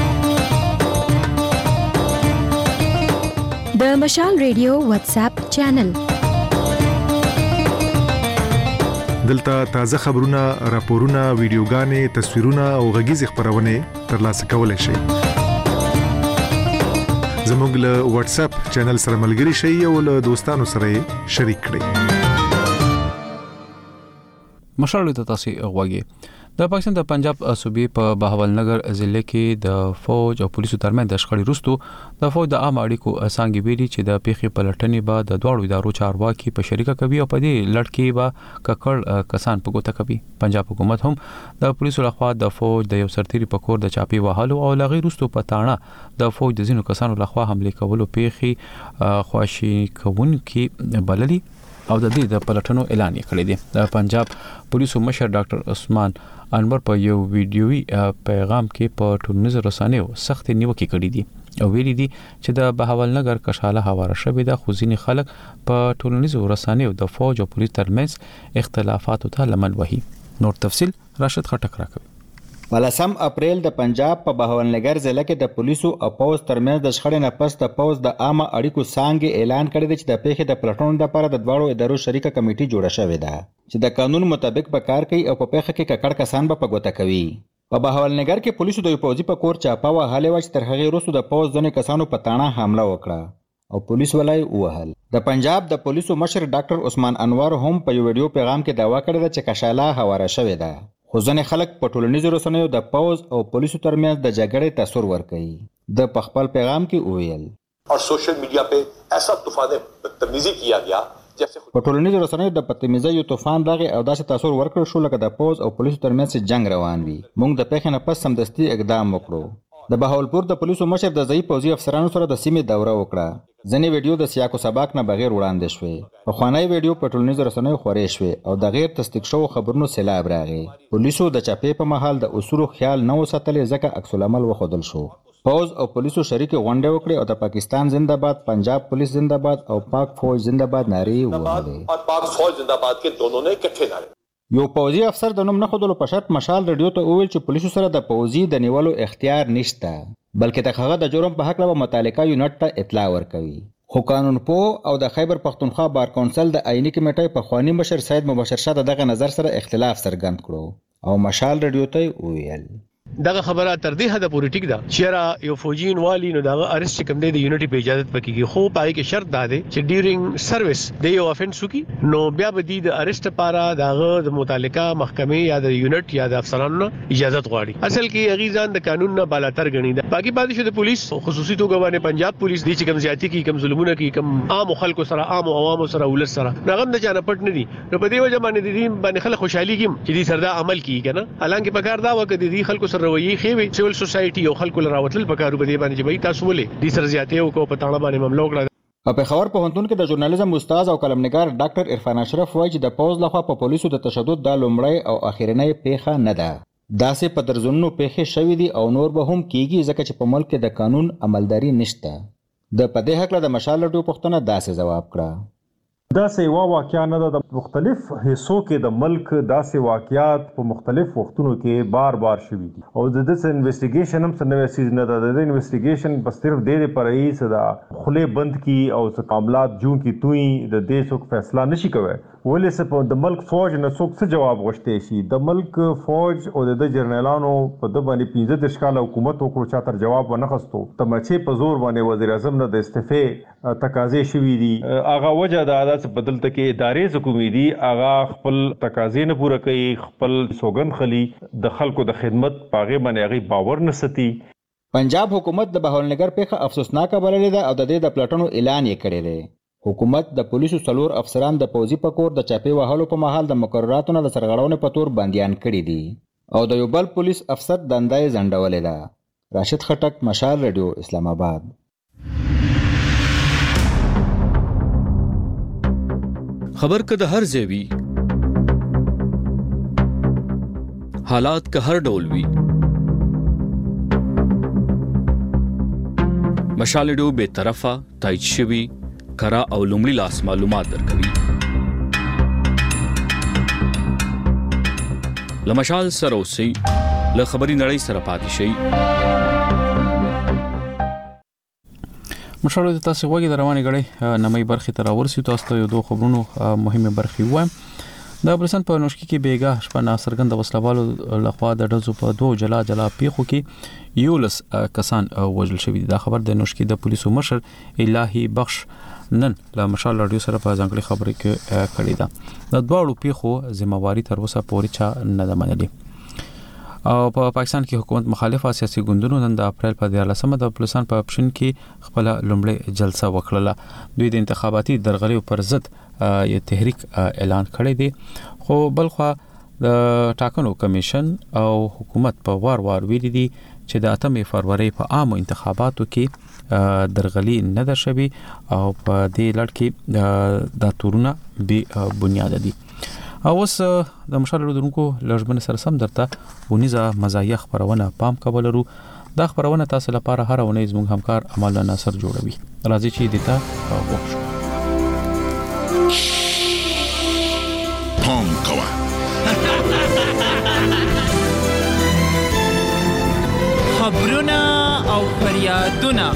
د مشال ریډیو واتس اپ چینل دلته تازه خبرونه، راپورونه، ویډیوګانې، تصویرونه او غږیز خبرونه ترلاسه کولای شئ. زموږ له واتس اپ چینل سره ملګري شئ او له دوستانو سره شریک کړئ. مشال ته تاسو غوږی د پاکستان د پنجاب صوبې په بهاولنګر ضلع کې د فوج او پولیسو ترمنځ د شخړې وروسته د فوج د عام اړیکو څنګه ویلي چې د پیښې پلټنې به د دوړو ادارو چارواکي په شریکه کوي او په دې لړ کې به ککړ کسان په ګوته کوي. پنجاب حکومت هم د پولیسو لخوا د فوج د یو سرتیري په کور د چاپی وهلو او لغې وروسته په تاڼه د فوج د ځینو کسانو لخوا حمله کولو پیښې خواشي کوونکي بللي او د دې د پلټنو اعلان کړی دی. د پنجاب پولیسو مشر ډاکټر عثمان انور په یو ویډیوي پیغام کې په ټولنیزو رسنیو سخت نیوکه کړې دي او ویلي دي چې د بهاولنګر کشاله حواله شوې ده خو ځینې خلک په ټولنیزو رسنیو د فوج او پولیس ترمنځ اختلافاتو ته لمن وهي. نور تفصيل راشد خټک راکوي. ولسم اپریل د پنجاب په بهاولنګر ضلع کې د پولیسو او پوز ترمنځ د شخړې نه پس د پوز د عامه اړیکو څنګه اعلان کړی دی چې د پیښې د پلټنو لپاره د دوړو ادارو شریکه کمیټه جوړه شوې ده چې د قانون مطابق به کار کوي او په پیښه کې ککړ کسان به په ګوته کوي. په بهاولنګر کې پولیسو د پوزي په کور چاپا وهاله و چې تر هغه وروسته د پوز ځنې کسانو په تاڼه حمله وکړه او پولیس ولای وهل. د پنجاب د پولیسو مشر ډاکټر عثمان انور هم په یو ویډیو پیغام کې داوا کړی چې کشاله حواله شوې ده خو ځنې خلک په ټولنیزو رسنیو د پوز او پولیسو ترمنځ د جګړې تصور ورکوي. د خپل پیغام کې وویل اور سوشل میډیا په ایسا طوفان بدتمیزی کیا گیا په ټولنیزو رسنیو د بدتمیزۍ یو طوفان راغی او داسې تاثیر ورکړ شو لکه د پوز او پولیسو ترمنځ جنگ روان وي. موږ د پیښې نه پس سمدستي اقدام وکړو. د بهاولپور د پولیسو مشر د ځای پوځي افسرانو سره د سیمې دوره وکړه. ځنې ویډیو د سیاق او سباق نه بغیر وړاندې شوې. په خوانی ویډیو په ټولنیزو رسنیو خورې شوې او د غیر تصدیق شوو خبرونو سیلاب راغی. پولیسو د چاپې په محل د اصولو خیال نه وساتلې ځکه عکس العمل وښودل شو. پوز او پولیسو شریک غونډه وکړي او د پاکستان زنده‌باد، پنجاب پولیس زنده‌باد او پاک فوج زنده‌باد نعرې ووهلې. اور پاک فوج زنده‌باد کې دونوں نے اکٹھے نعرے. یو پوځي افسر د نوم نه خودلو په شرط مشال ریډیو ته وویل چې پولیسو سره د پوځي د نیولو اختیار نشته بلکې د هغه د جرم په حق له متعلقه یونټ ته اطلاع ورکوي. خو قانون پو او د خیبر پختونخوا بار کونسل د آئینی کمیټې په خوانی مشر سید مبشر شاه دغه نظر سره اختلاف څرګند کړو او مشال ریډیو ته وویل دغه خبره تر دې حد پورې ټیک ده چې را یو فوجي والی نو دغه ارست کوم دی د یونټي په اجازه پکېږي خو پای کې شرط ده چې ډیورینګ سرویس د یو افنس وکي نو بیا به د ارست لپاره دغه د متعلقه محکمې یا د یونټ یا د افسرانو اجازه غواړي. اصل کې اغیزان د قانون نه بالاتر غني ده. باقي پاتې شو د پولیس خصوصي توګه باندې پنجاب پولیس دي چې کوم زیاتی کې کوم ظلمونه کې کوم عام خلکو سره عام عوامو سره ولر سره نغم د چانه پټ نه دي. نو په دې وجه باندې د دې باندې خلک خوشحالي کوي چې دې سردا عمل کوي کنه. حالانکه په کار دا وکړي د دې خلکو سره رویه خوي سیول سوسایټي او خلکو لراوتل په کارو باندې باندې چې تاسو ولې دې سره زیاتې او کو په تاړه باندې مملو کړه. په خبر پوهنتون کې د ژورنالیزم استاد او قلمنګار ډاکټر عرفان اشرف وایي چې د پوز لخوا په پولیسو د تشدد د لومړی او اخیرنۍ پیښه نه ده. داسې په درزونو پیښې شوې دي او نور به هم کیږي ځکه چې په ملک کې د قانون عملداري نشته. د پدې حق له د مشال ډیو پښتنه داسې جواب کړه دا سیوا واقعیا نه د مختلف حصو کې د ملک داسې واقعیات په مختلف وختونو کې بار بار شوي دي او د دې انویسټیګیشن هم څه نوې سیز نه ده. د انویسټیګیشن په صرف د دې پر رئیس دا خله بند کی او څه معاملات جون کی توي د دې څوک فیصله نشي کوي. ولې څه په د ملک فوج نه څوک څه جواب غوښتي شي. د ملک فوج او د جرنیلانو په د باندې پنځه د ښکاله حکومت وکړو چا تر جواب ونه خستو ته مچې په زور باندې وزیر اعظم نه د استعفاء تقاضې شوي دي. هغه وجه دا د بدلته کې ادارې حکومت دي هغه خپل تقاضې نه پوره کوي خپل سوګند خلی د خلکو د خدمت پاغه باندې هغه باور نه ستي. پنجاب حکومت د بهاولنګر پیښه افسوسناکه بللې ده او د دې د پلټنو اعلان یې کړی دی. حکومت د پولیسو څلور افسران د پوځي پکور د چاپې وهلو په مهال د مقرراتو نه د سرغړونې په تور بندیان کړي دي او د یو بل پولیس افسر دنده یې ځنډولې ده. راشد خټک، مشال رادیو، اسلام آباد. خبر که د هر ځای وي، حالات که هر ډول وي، مشال رادیو بے طرفه، تایید شوي، کره او لومړي لاس معلومات درکوي. له مشال سره اوسئ، له خبري نړۍ سره پاتې شئ. مشال رادیو تاسو وګورئ د روانې غړي نمای برخې ته راورسي. تاسو ته یو دوه خبرونو مهمه برخې وایم. د بلسن په نوشکی کې بیګا شپه ناصرګند وسلوالو لخوا د ډزو په دوه جلا جلا پیښو کې یولس کسان وژل شوي. دا خبر د نوشکی د پولیسو مشر الهي بخش نن له مشال رادیو سره په ځانګړي خبرې کې کړې ده. د دواړو پیښو ذمہواری تر اوسه پورې چا نه ده منلې. او په پا پاکستان کې حکومت مخالفه سیاسي ګوندونو نن د اپریل په دیارلسمه د بلسن په اپشن کې خپل لومړی جلسه وکړه. دوی د انتخاباتي درغلي پر ضد یو تحریک اعلان کړی دی، خو بلخوا د ټاکنو کمیشن او حکومت په وار وار ویلي دي چې د اتمې فروری په عامو انتخاباتو کې درغلي نه ده شوې او په دې لړ کې دا تورونه بې بنیاده دي. او اوس د مشال رادیو لږبن سره سم درته ونیزه مزایا خبرونه پام کول لرو. دا خبرونه تاسو لپاره هر ونه زموږ همکار امال ناصر جوړوي. راځي چې دته وښو پام کوه. خبرونه او فریادونه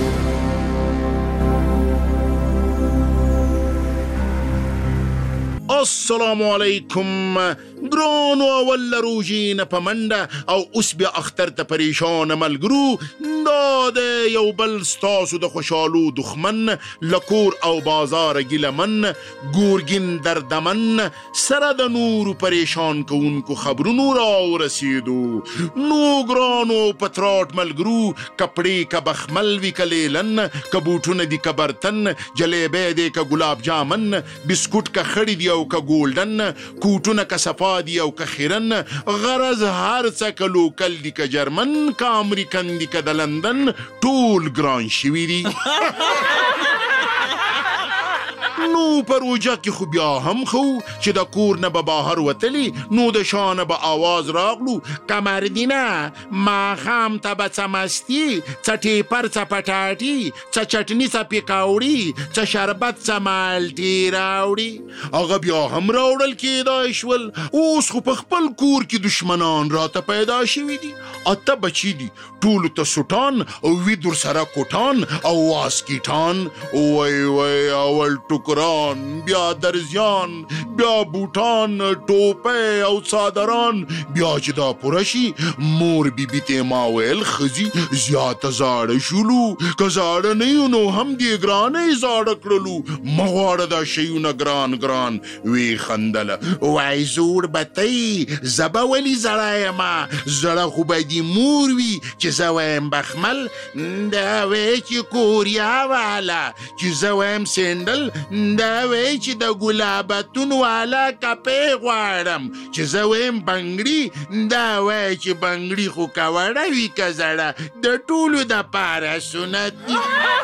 السلام علیکم. ګرانو اول روجین په منډه او اوس بیا اختر ته پریشان ملګرو. دا د یو بل ستاسو د خوشحالو دښمن لکور او بازار ګیلمن ګورګین دردمن سره د نورو پریشان کوونکو خبرونو راورسېدو. نو ګرانو پتراټ ملګرو، کپړې که بخمل وي که لیلن، که بوټونه دي که برتن، جلیبی دی که ګلاب جامن، بسکوټ که خړي دي او که ګولډن، کوټونه که صفا دي او که خیرن، غرض هر څه که لوکل دي که جرمن، که امریکن دي که د لندن، ټول ګران شوي دي. نو په روجه کې خو بیا هم خو چې د کور نه به بهر وتلی نو د شانه به آواز راغلو کمردینه ماښام ته به څه مستي، څه ټیپر، څه پټاټي، څه چټني، څه پیکاوړي، څه شربت، څه مالټې راوړي. هغه بیا هم راوړل کېدای شول. اوس خو په خپل کور کې دشمنان راته پیدا شوي دي. اته بچي دي، ټولو ته سوټان او وي در سره کوټان او واسکیټان. وای وای اول ټوکران، بیا درزیان، بیا بوټان، ټوپۍ او څادران. بیا چې دا پوره شي مور بیبي ته ما ویل ښځې زیاته زاړه شولو، که زاړه نه یو نو هم دې ګرانۍ زاړه کړلو، مه غواړه دا شیونه ګران ګران. وی خندله وای زوړ بتۍ زه به ولې زړه یمه، زړه خو به دې مور وي چې زه وایم بخمل، دا وی چې کوریا والا چې زه وایم سینډل، دا وی چې د ګلابتون والا کپې غواړم، چې زه وایم بنګړي، دا وی چې بنګړي خو که وړه وي که زړه د ټولو دپاره سنت دي.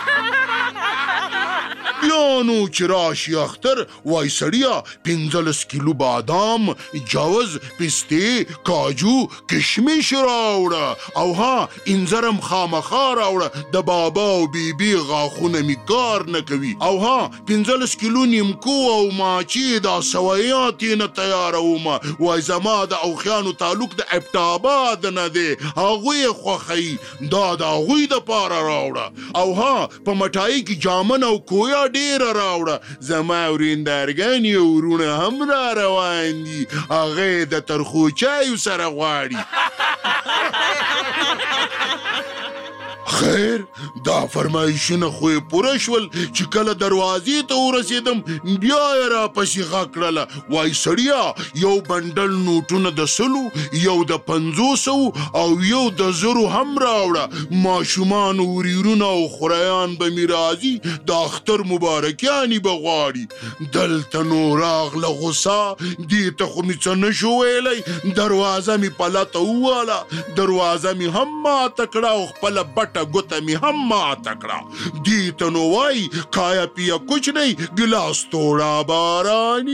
بیا نو چې راشي اختر وای سړیا پنځلس کیلو بادام، جوز، پستې، کاجو، کشمش راوړه او ها انځرم خامخا راوړه، د بابا او بیبي غاښونه مې کار نه کوي. او ها پنځلس کیلو نیمکو او ماچې دا سویات یې نه تیارومه. وای زما د اوښیانو تعلق د ابټاباد نه دی، هغوی یې خوښوي، دا د هغوی دپاره راوړه. او ها په مټایي کې جامن او کویا ډیره راوړه. زما ورېندارګانې او وروڼه هم را روان دي، هغه یې د ترخو چایو سره غواړي. خیر دا فرمایشونه خو یې پوره شول چې کله دروازې ته ورسېدم بیا یې راپسې غږ کړله وایي سړیه یو بنډل نوټونه د سلو یو د پنځوسو او یو د زرو هم راوړه ماشومانو وریرونه او خوریان به مې راځي د اختر مبارکیانې به غواړي دلته نو راغله غوسه دې ته خو مې څه نه شو ویلی دروازه مې پلته وواله دروازه مې هم ماته کړه او خپله بټه ګوته مې هم ماته کړه دې ته نو وایي کایا پیا کچ نہیں ګلاس توړه باراني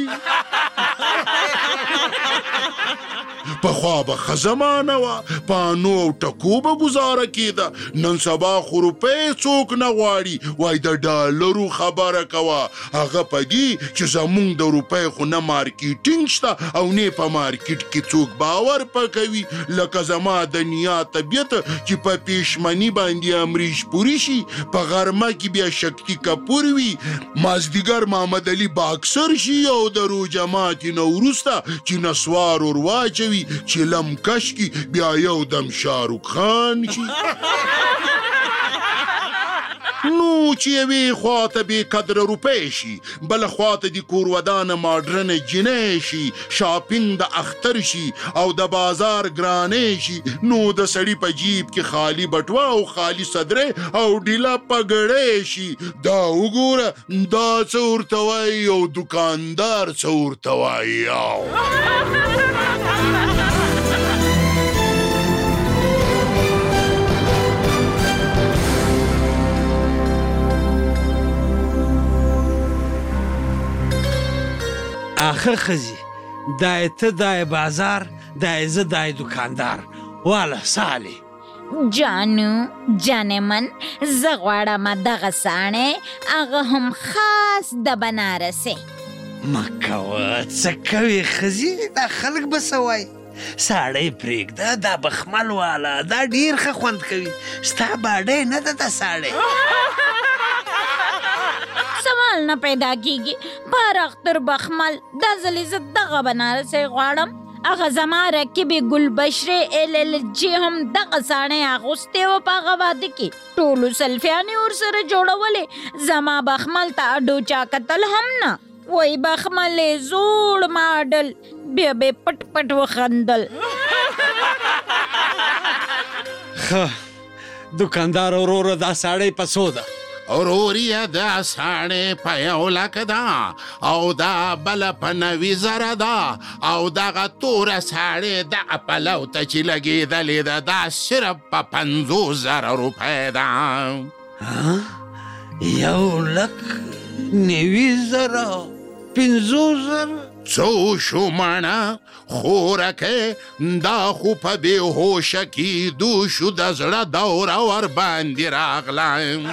پخوا به ښه زمانه وه پانو او ټکو به ګزاره کېده نن سبا خو روپۍ څوک نه غواړي وایي د ډالرو خبره کوه هغه په دې چې زمونږ د روپۍ خو نه مارکیټینګ شته او نه په مارکیټ کې څوک باور پکوي لکه زما د نیا طبیعت چې په پېشمني باندې امریش پوري شي په غرمه کې بیا شکتي کپور وي مازدیګر محمد علي باکسر شي او د روژه ماتې نه وروسته چې نسوار ور واچوي چې لم کش کی بیا یو دم شاروخ خان شي نو چې یوې خواته بې قدره روپۍ شي بله خواته د کور ودانه ماډرنه جینۍ شي شاپینګ د اختر شي او د بازار ګرانۍ شي نو د سړي په جیب کې خالی بټوه او خالی صدرې او ډیله پګړۍ شي دا وګوره دا څه ورته وایي او دوکاندار څه ورته وایي آخه خزي دای ته دای بازار دای زه دای دکاندار واله سالي جانو جانمن زه غواړم دغه ساڼې هغه هم خاص د بنارسې مه کوه څه کوې ښځې دا خلک به څه وایي ساړی پرېږده دا بخمل واله دا ډېر ښه خوند کوي ستا باډۍ نه ده دا ساړی سوال نه پیدا کیږي پر اختر بخمل دا ځلې زه دغه بنارسۍ غواړم هغه زما رکیبې ګلبشرې ایل ایل جي هم دغه ساڼې اغوستې وه په هغه واده کې ټولو سلفیانې ورسره جوړولې زما بخمل ته اډو چا کتل هم نه وایي بخمل یې زوړ ماډل بیا به پټ پټ وخندل ښه دوکاندار وروره دا ساړی په څو ده اوروریا دا ساړې په یو لک ده او دا بله په نوي زره ده او دغه توره ساړې دغه پلو ته چې لګېدلې ده دا صرف په پنځوس زره روپۍ ده یو لک نوي زره پنځوس زره څو شو ماڼه خورکې دا خو په بېهوشه کېدو شو د زړه دوره ورباندې راغله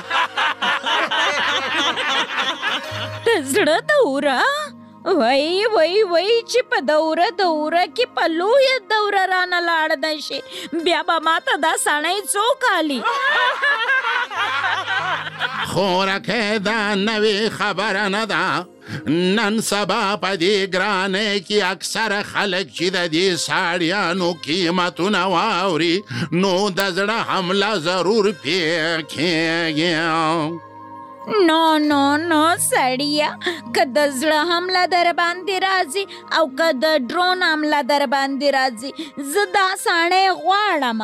د زړه دوره وای وای وای چې په دوره دوره کې په لویه دوره رانه لاړ نه شي بیا به ماته دا ساڼی څوک الي خورکې دا نوې خبره نه ده نن سبا په دې ګرانۍ کې اکثره خلک چې د دې ساړیانو قیمتونه واوري نو د زړه حمله ضرور پې کېږي نو نو نو سړیا که د زړه حمله در باندې راځي او که د ډرون حمله در باندې راځي زه دا ساڼې غواړم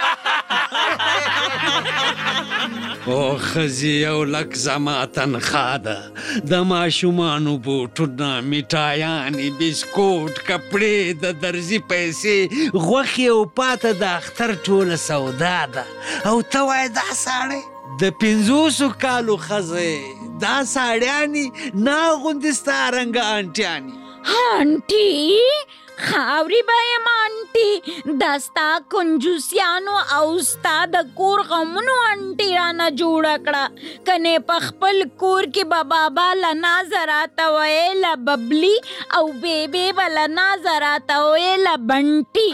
او ښځې یو لک زما تنخوا ده د ماشومانو بوټونه میټایانې بسکوټ کپړې د درزي پیسې غوښې او پاته د اختر ټوله سودا ده او ته وایې دا ساړی د پنځوسو کالو ښځې دا ساړیانې نه اغوندې ستا رنګه انټیانې انټي خاوري به یم انټي دا ستا کنجوسیانو او ستا د کور غمونو انټي رانه جوړه کړه کنې په خپل کور کې به بابا له نازه راته ویله ببلي او بیبې به له نازه راته ویله بنټي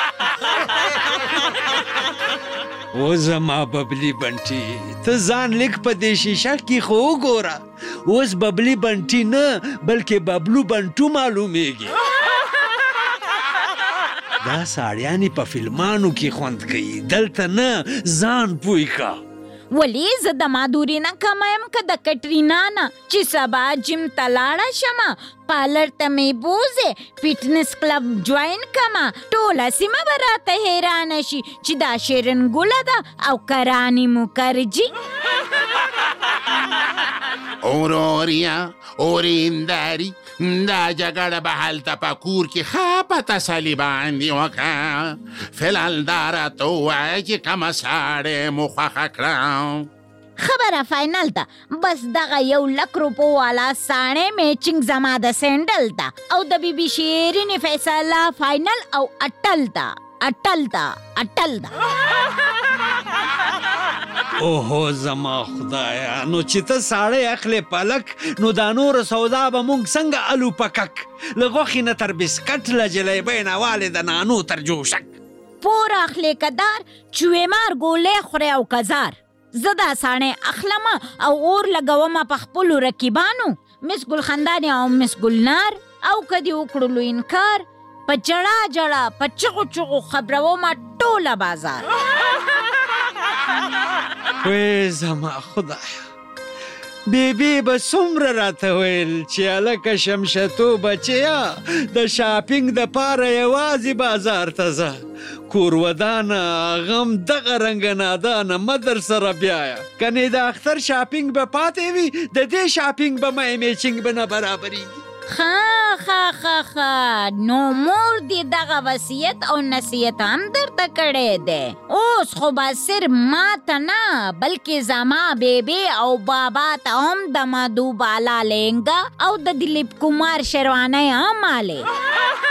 او زما ببلی بنټي ته ځان لیک په دې شیشه کې خو وګوره اوس ببلی بنټي نه بلکې ببلو بنټو معلومیږي دا ساړیانې په فلمانو کې خوند کوي دلته نه ځان پوی کا ولی زه د مادوري نه کمه یم که د کټرینا نه چې سبا جیم ته لاړه شمه، پارلر ته مې بوزې، فټنس کلب جوین کمه، ټوله سیمه به راته حیرانه شي چې دا شیرین ګله ده او کراني مکرجي. اوروریا اورینداری دا جګړه به هلته په کور کې ښه په تسلي باندې وکړه. فلحال دا راته ووایه چې کومه ساړې مو خوښه کړه. خبره فاینل ده، بس دغه یو لک روپو والا ساړې میچنګ زما د سینډل ده او د بی بی شیرینې فیصله فاینل او اټل ده اټل ده اټل ده. اوهو زما خدایا، نو چې ته ساړی اخلې پلک، نو دا نور سودا به مونږ څنګه الو پکک، له غوښې نه تر بسکټ له جلیبۍ نه والې د نانو تر جوشک. پور اخلې کدار، چویمار ګولې خورې او کزار. زه دا ساړی اخلم او اور لګوم په خپلو رقیبانو، مس ګلخندانې او مس ګلنار، او که دې وکړلو انکار، په جړه جړه په چغو چغو خبروم ټوله بازار. وی زما خدایا، بیبي به څومره راته ویل چې هلکه شمشتو بچیا د شاپینګ دپاره یوازې بازار ته ځه، کور ودانه غم دغه رنګه نادانه مه در سره بیایه، کنې د اختر شاپینګ به پاتې وي، د دې شاپینګ به مې میچنګ به نه برابرېږي. ښه ښه ښه ښه نو مور دې دغه وصیت او نصیحت هم درته کړی دی، اوس خو به صرف ما ته نه بلکې زما بیبي او بابا ته هم د مدوبالا لهنګا او د دلیپ کمار شیروانی هم آلې.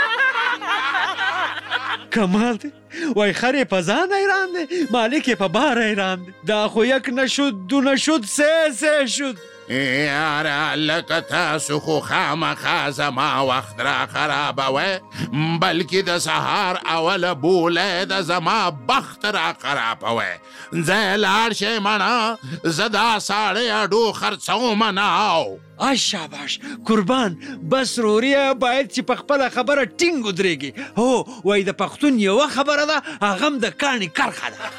کمال دی، وای خرې په ځان حیران دی، مالک یې په بار حیران دی، دا خو یک نشد دو نشد سه سه شد. یاره لکه تاسو خو خامخا زما وخت را خرابوئ، بلکې د سهار اوله بوله د زما بخت را خرابوئ. ځای لاړ شئ مڼه، زه دا ساړی اډو خرڅومه نه. آی شاباش قربان، بس روریه باید چې په خپله خبره ټینګ ودرېږي. هو وای د پښتون یوه خبره ده، هغه هم د کاڼي کرښه ده.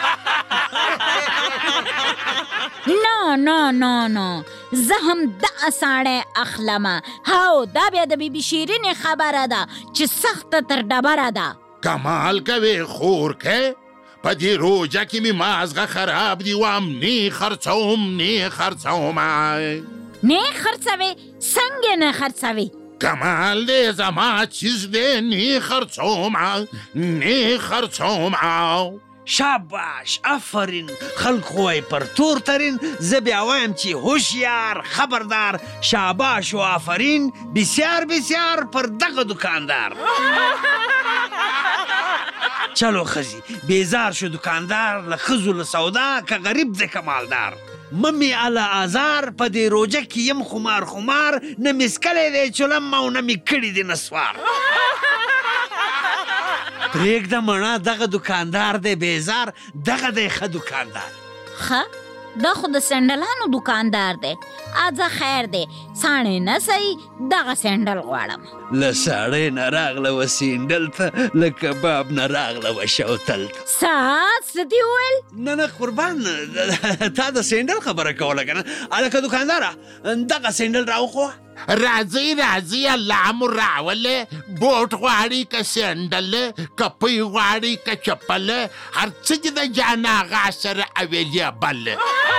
نه نه نه نه زه هم دغه ساړی اخلمه. هاو دا بیا د بی بی شیرینې خبره ده چې سخته تر ډبره ده. کمال کوي خور کې په دې روجه کې مې مازغه خراب دي، وام نه خرڅوم نه خرڅوم. نه خرڅوي څنګه نه خرڅوي؟ کمال دی زما چیز دی، نه خرڅوم نه خرڅوم. شاباش آفرین، خلق خوی پر تور ترین، زه بیا وایم چې هوشیار خبردار، شاباش و آفرین بسیار بسیار پر دغه دکاندار. چلو خزی بیزار شو دکاندار، له ښځو له سودا که غریب دی که مالدار. ممی علا آزار په دې روجه کې یم خمار خمار، نه مسکلی دی چلم او نه می کړي دی نسوار. پرېږده مڼه دغه دکاندار دی بیزار، دغه دی ښه دکاندار. ښه دا خو د سینډلانو دکاندار دی، اځه خیر دی، ساړی نه صحیح دغه سینډل غواړم. له ساړی نه راغله و سینډل ته، له کباب نه راغله و شوتل ته. ساعت څه دې وویل؟ نه نه قربان، تا د سینډل خبره کوله که نه. هلکه دکانداره دغه سینډل راوښوه. راځئ راځئ الله مو راولې، بوټ غواړي که سینډل، کپۍ غواړي که چپل، هر څه چې د جان آغا سره اویلیبل.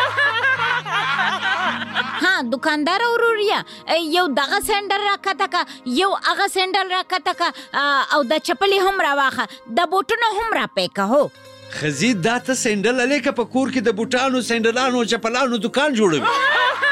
ها دکاندار وروریا، یو دغه سینډل راکته که، یو هغه سینډل راکته که، او د چپلې هم راواخه، د بوټونو هم راپیکه. هو خزي دا ته سینډل هلې که په کور کې د بوټانو سینډلانو چپلانو دکان جوړوي.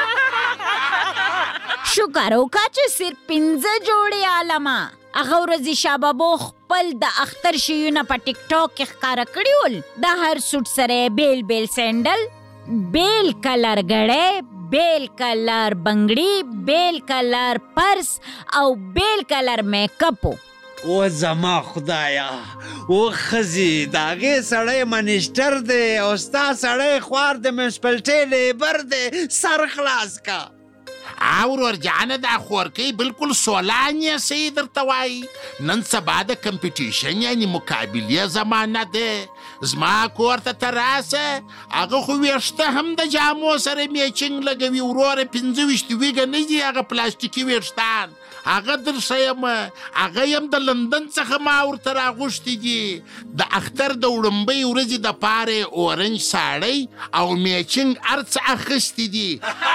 شکر وکړه چې صرف پنځه جوړې عالمه. هغه ورځې شابابو خپل د اختر شیونه په ټیک ټاک کې ښکاره کړي ول، د هر سوټ سره بیل بیل سینډل، بیل کلر ګړی، بیل کلر بنګړي، بیل کلر پرس او بیل کلر میک اپ. او زما خدایا، او خزي د هغې سړی منیسټر دی او ستا سړی خوار د میونسپلټۍ لیبر دی، سر خلاص کا. او ورجانه دا خورکۍ بالکل سولان یې صحیح درته وایي نن سبا د کمپیټیشن یعنی مقابلې زمانه ده زما کور ته ته راسه هغه خو ویښته هم د جامو سره میچنګ لګوي وروره پنځه ویشت ویږه نه دي هغه پلاستیکي ویښتان هغه درښیم هغه یم د لندن څخه ما ورته راغوښتي دي د اختر د وړومبۍ ورځې دپاره یې اورنج ساړی او میچنګ هر څه اخیستي دي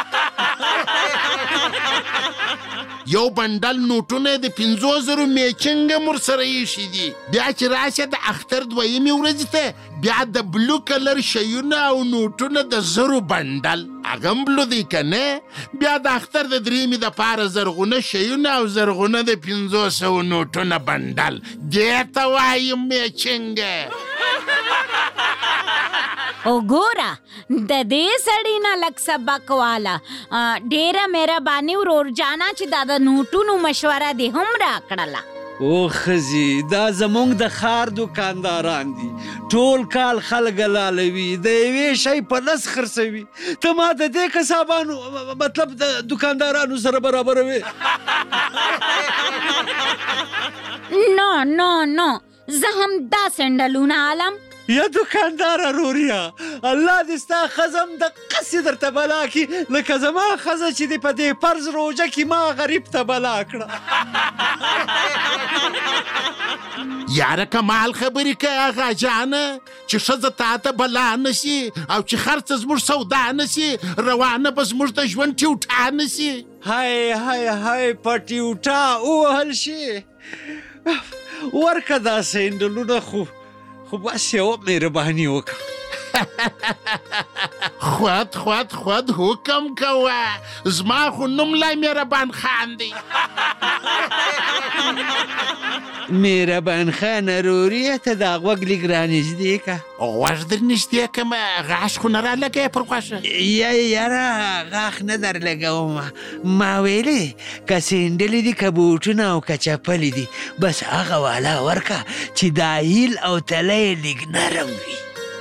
یو بنډل نوټونه د پنځو زرو میچنګ هم ورسره ایښي دي بیا چې راشه د اختر دویمې ورځې ته بیا د بلو کلر شیونه او نوټونه د زرو بنډل هغه هم بلو دی که نه بیا د اختر د درېیمې دپاره زرغونه شیونه او زرغونه د پنځو سوو نوټونه بنډل دې ته وایي میچنګ وګوره د دې سړي نه لږ سبق واله ډېره مهرباني ورور جانا چې دا د نوټونو مشوره دې هم راکړله او ښځې دا زموږ د ښار دوکانداران دي ټول کال خلک لالوي د یوې شی په لس خرڅوي ته ما د دې کسابانو مطلب د دوکاندارانو سره برابروي نو نو نو زه هم دا سنډلونه عالم یا دوکانداره روریا الله دې ستا ښځه هم دقسې درته بلا کړي لکه زما ښځه چې دې په دې فرض روژه کې ما غریب ته بلا کړه یاره کمال خبرې کوه آغا جانه چې ښځه تا ته بلا نه شي او چې خرڅه زموږ سودا نه شي روانه به زموږ د ژوند ټیوټا نه شي های های های په ټیوټا ووهل شي ورکه دا سینډلونه خو خو بس یوه مهرباني وکړه خود خود خود حکم کوه زما خو نوم لا مهربان خان دی مهربان خان روريه ته دا غوږ لیک رانږدې که غوږ در نږدې کړمه غاښ خو نه رالګوې پر غوښه یا یاره غاښ نه در لګوم ما ویلې که سینډلې دي که بوټونه او که چپلې دي بس هغه والا ورکه چې دا هیل او تله یې لږ نرم وي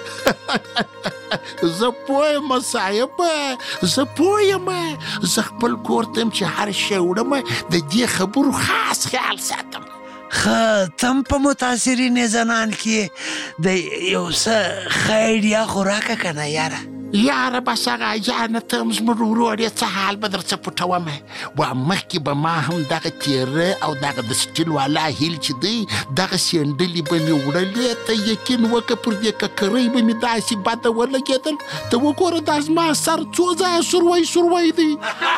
زه پوه یم صاحب زه پوه یم زه خپل کور ته یم چې هر شی وړم د دې خبرو خاص خیال ساتم ښه ته هم په متاثرین زنان کې د یو څه ښه ایډیا خو راکه که نه یاره یاره بس هغه جانه ته هم زموږ ورور یې څه حال به درڅه پټوم وا مخکې به ما هم دغه تیره او دغه د سټیل والا هیل چې دی دغه سینډلې به مې وړلې ته یقین وکړه پر دې ککرۍ به مې داسې بده ولګېدل ته وګوره دا زما سر څو ځایه سروی سروی دی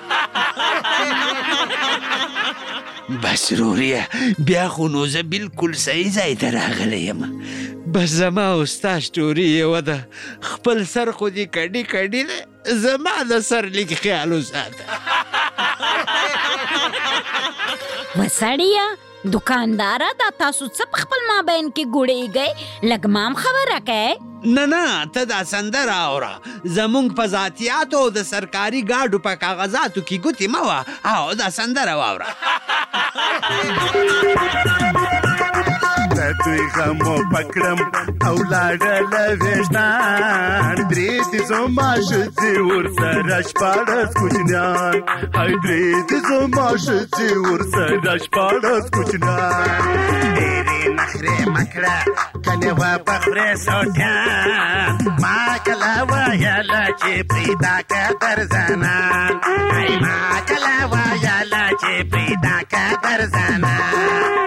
بس روریه بیا خو نو زه بلکل صحیح ځای ته راغلی یم بس زما او ستا سټوري یوه ده خپل سر خو دې کډي کډي دی زما د سر لیک خیال وساته وسړیه دوکانداره دا تاسو څه په خپل مابین کې ګوړېږئ لږ ما هم خبره کوئ نه نه ته دا سندره اوره زموږ په ذاتیاتو او د سرکاري ګاډو په کاغذاتو کې ګوتې مه وه او دا سندره واوره د دوی غمو پکړم او لاړله ویشتان درې دي زما ښځې ورسره شپاړس کوچنیان هی درې دي زما ښځې ورسره شپاړس کوچنیان ډېرې نخرې مه کړه کنې وه په خورې سوټیان ما کله ویله چې پیدا که در زنان هی ما کله ویله چې پیدا که در زنان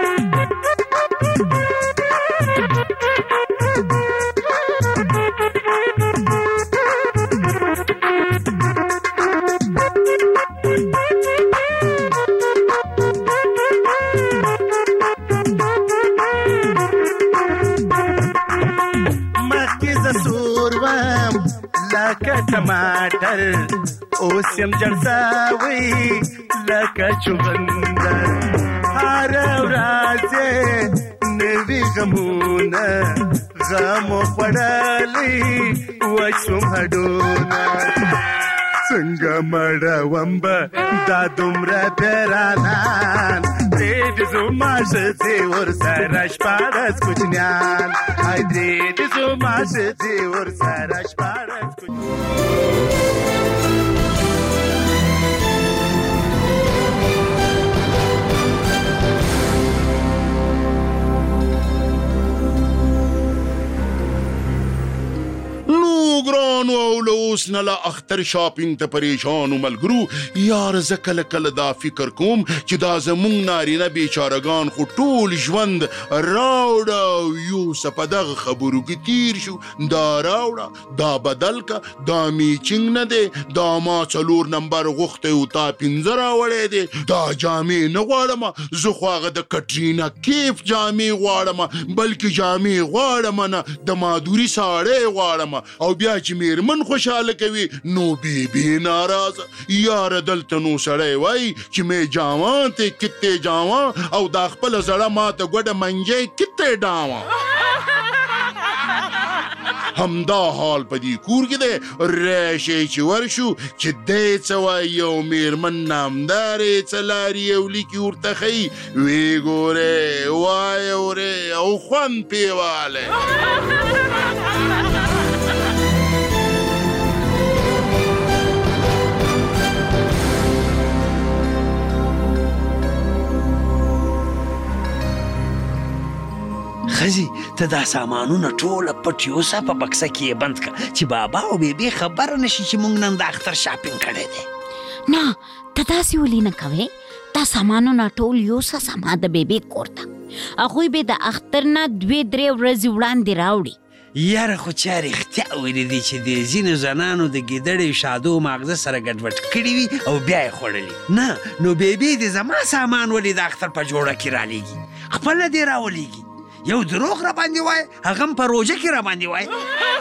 لکه ټماټر اوس یم جړساوی لکه چغندر هر ورځ نوي غمونه غمو خوړلی وشوم هډونه څنګه مړوم به دا دومره پیرانان درې د زما ښځې ورسره شپاړس کوچنیان هی درې د زما ښځې ورسره شپاړس کوچنیان اوس نه لا اختر شاپینګ ته پریشان ملګرو یار زه کله کله دا فکر کوم چې دا زمونږ نارینه بیچارهګان خو ټول ژوند راوړه یوسه په دغه خبرو کې تیر شو دا راوړه دا بدل که دا میچنګ نه دی دا ما څلور نمبر غوښتی و تا پنځه راوړی دی دا جامې نه غواړم زه خو هغه د کټرینا کیف جامې غواړم بلکې جامې غواړم نه د مادوري ساړی غواړم او بیا چې میرمن خوشحاله کوي نو بیبي ناراضه یاره دلته نو سړی وایي چې مې جاوان ته کتې جاوان او دا خپله زړه ما ته ګوډه منجی کتې ډاوان همدا حال په دې کور کې دی راشئ چې ورشو چې دی څه وایي یو میرمن نامدارې څه لارې او لیکي ورته ښیي ویې ګورې وایې ورې او خوند پې والی خزي ته دا سامانونه ټوله پټ یوسه په بکسه کې یې بند کړه چې بابا او بیبي خبره نشي چې موږ نن د اختر شاپینګ کړی دی نه ته داسې ولې نه کوې دا سامانونه ټول یوسه سما د بیبي کور ته هغوی به د اختر نه دوې درې ورځې وړاندې راوړي یاره خو چا رښتیا ویلي دي چې د ځینو زنانو د ګیدړې شادو ماغزه سره ګډوډ کړي وي او بیا یې خوړلي نه نو بیبي د زما سامان ولې د اختر په جوړه کې رالیږي خپله دې راولیږي یو دروغ را باندې وای هغه هم په روژه کې را باندې وای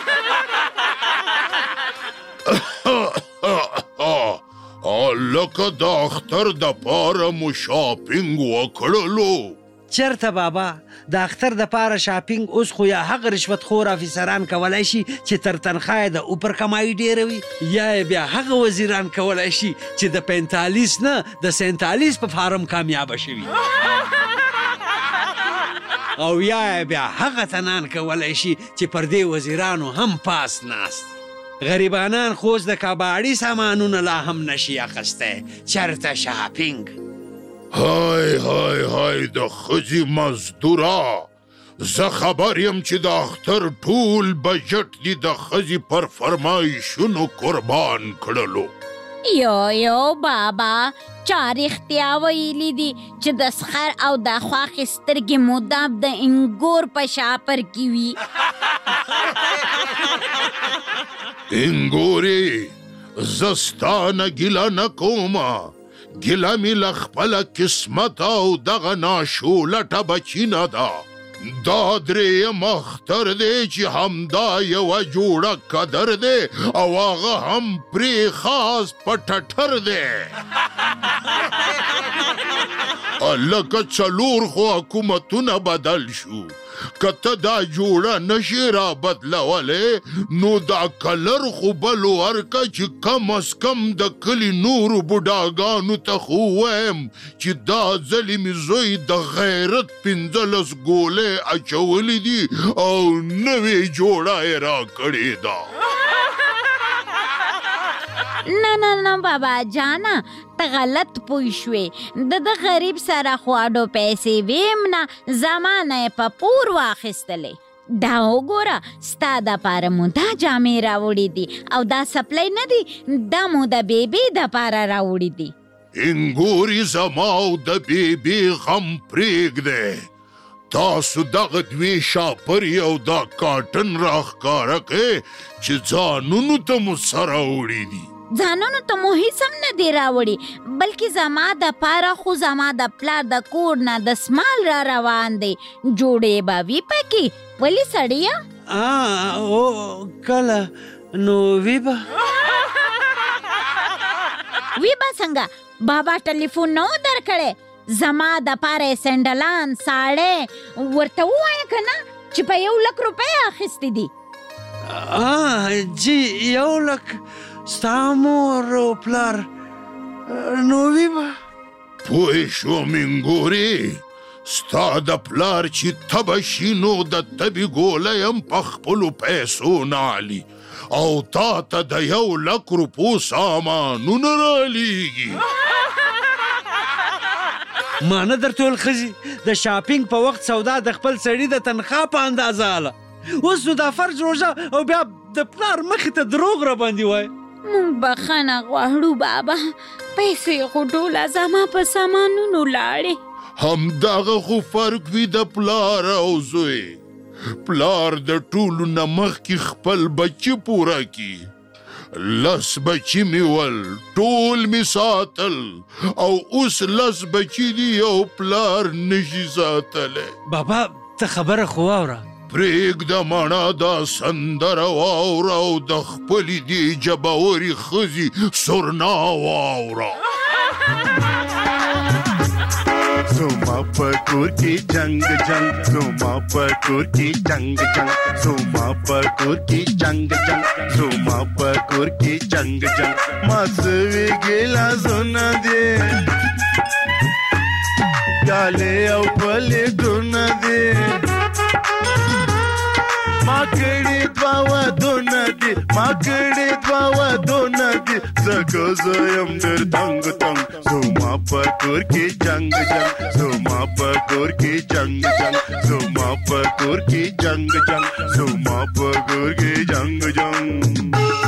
لکه د اختر د پاره مو شاپینګ وکړلو چرته بابا د اختر د پاره شاپینګ اوس خو یا هغه رشوت خور افیسران کولی شي چې تر تنخواه د اوپر کمایي ډېره وي یا بیا هغه وزیران کولی شي چې د پینتالیس نه د سینتالیس په فارم کامیابه شوي او یا بیا هغه تنان کولی شي چې پر دې وزیرانو هم پاس ناست غریبانان خو اوس د کباړي سامانونه لا هم نشي اخیستی چرته شاپینګ های های های د ښځې مزدوره زه خبر یم چې د اختر ټول بجټ دي د ښځې پر فرمایشونو قربان کړلو یو یو بابا چا رښتیا ویلي دي چې د سخر او د خواښې سترګې مدام د انګور په شاپر کې وي انګورې زه ستا نه ګیله نه کومه ګیله مې له خپله قسمت او دغه ناشولټه بچینه ده دا درېیم اختر دی چې همدا یوه جوړه قدر دی او هغه هم پرې خاص په ټټر دی لکه څلور خو حکومتونه بدل شو که ته دا جوړه نشي را بدلولی نو دا کلر خو بل ورکه چې کم از کم د کلي نورو بوډاګانو ته خو ووایم چې دا ځلې مې زوی د غیرت پنځلس ګولۍ اچولي دي او نوې جوړه یې را کړې ده نه نه نه بابا جانا ته غلط پوه شوې د د غریب سره خواډو پیسې ویم نه زمانه یې په پور واخیستلې دا وګوره ستا دپاره مو دا جامې راوړي دي او دا سپلی نه دي دا مو د بیبي دپاره راوړي دي انګورې زما او د بیبي غم پرېږدی تاسو دغه دوې شاپرې او دا کاټن راښکاره کړئ چې ځانونو ته مو سره وړي دي ځانونو ته مو هیڅ هم نه دی راوړي بلکې زما دپاره خو زما د پلار د کور نه د سمال را روان دی جوړې به وي پکې ولې سړیه او کله نو وي به وي به څنګه بابا ټلیفون نه و درکړی زما دپاره یې سنډلان ساړی ورته ووایه که نه چې په یو لک روپۍ اخیستې دي جی یو لک ستا مور او پلار نو وي به پوه شوم انګورې ستا د پلار چې تبه شي نو د تبې ګولی هم په خپلو پیسو نه علي او تا ته د یو لک روپو سامانونه رالیږي ما نه درته ویل ښځې د شاپینګ په وخت سودا د خپل سړي د تنخوا په اندازه اله اوس نو دا فرض روژه او بیا د پلار مخې ته دروغ را باندې وای. مونږ بخښنه غواړو بابا، پیسې خو ټوله زما په سامانونو لاړې. همدغه خو فرق وي د پلار او زوی. پلار د ټولو نه مخکې خپل بچي پوره کی. لس بچی می ول ټول می ساتل او اوس لس بچی دی او پلار نشي ساتل. بابا ته خبره خو واوره. پرېږده مانا دا سندره واوره او د خپلې دې جباوري ښځې سرنا واوره. زما په کور کې جنگ جنگ، زما په کور کې جنگ جنگ، زما په کور کې جنگ جنگ، زما په کور کې جنگ جنگ. ما سوي ګیلا زونه دي ګالې او پلیټونه دي. ما کړي دوا ودونه دي، ما کړي دوا ودونه دي. زګو زویم ډېر تنګ تنګ، زما په کور کې جنگ جنگ، زما په کور کې جنگ جنگ، زما په کور کې جنگ جنگ، زما په کور کې جنگ جنگ.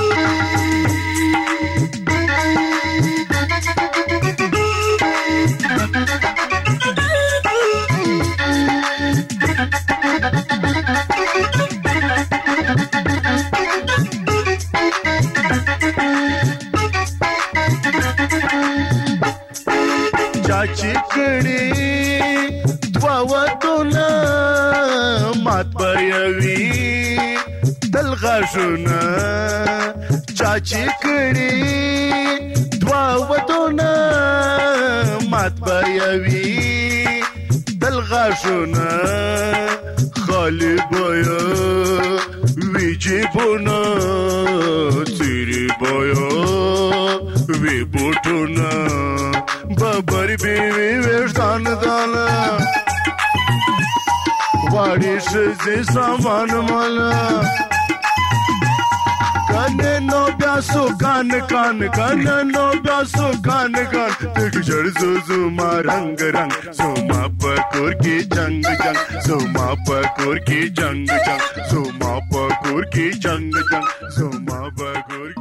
चाची कड़ी द्वा वतुना मात बयवी दलगाशुना. चाची कड़ी द्वा वतुना मात बयवी दलगाशुना. खाली बया विजी बुना तेरी बया वी बुटुना. बबरी बीवी वेष्टान दाना वाड़ी से सामान माला. कने नो प्यासो कान कान, कने नो प्यासो कान कान. देख जड़ जो जुमा रंग रंग, जुमा पकोर की जंग जंग, जुमा पकोर की जंग जंग, जुमा पकोर की जंग जंग, जुमा पकोर.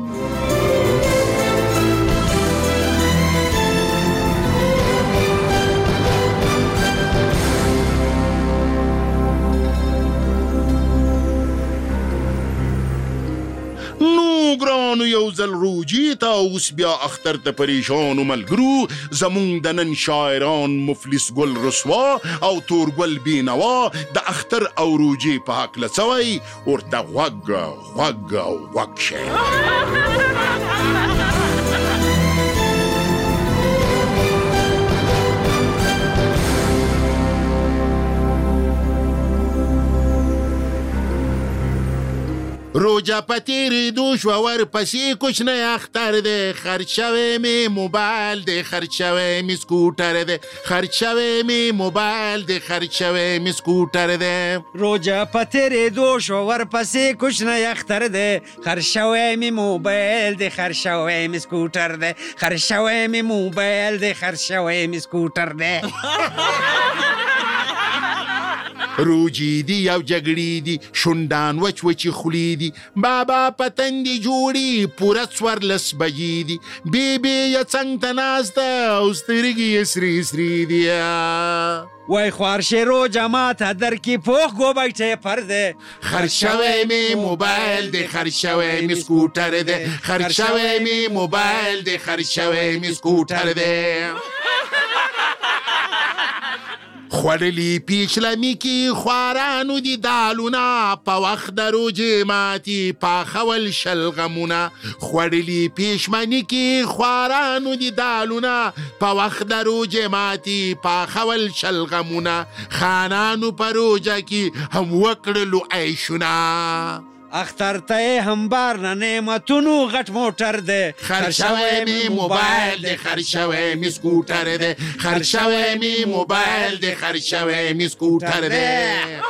نو ګرانو یو ځل روجي ته اوس بیا اختر ته پریشانو ملګرو. زمونږ د نن شاعران مفلس ګل رسوا او تور ګل بینوا د اختر او روجي په هکله څه وایي، ورته غوږ غوږ غوږ شئ. روجا پتیری دوش و ور پسی کچھ نہ اختر دے. خرچوے میں موبائل دے، خرچوے میں سکوٹر دے، خرچوے میں موبائل دے، خرچوے میں سکوٹر دے. روجا پتیری دوش و ور پسی کچھ نہ اختر دے. خرچوے میں موبائل دے، خرچوے میں سکوٹر دے، خرچوے میں موبائل دے، خرچوے میں سکوٹر دے. روجی دی او جګړې دي، شونډان وچ وچې خولې دي. بابا پتندې جوړي پوره څوارلس بجې دي. بیبي یې څنګ ته ناسته او سترګې یې سرې سرې دي. وای خوارشې روجا ماته درکې پوخ ګوبیټې پر دی. خرچوی می موبایل دی، خرچوی می سکوټر دی، خرچوی می موبایل دی، خرچوی می سکوټر دی. خوړلی پیچلمی کې خوارانو دي دالونه، په وخت د روجې ماتي پاخول شلغمونه. خوړلی پیشمني کې خوارانو دي دالونه، په وخت د روجې ماتي پاخول شلغمونه. خانانو په روجه کې هم وکړلو عیشونه. اختر ته هم بار نه نعمتونو غټ موټر دی. خرچوی می موبایل دی، خرچوی می سکوټر دی، خرچوی می موبایل دی، خرچوی می سکوټر دی.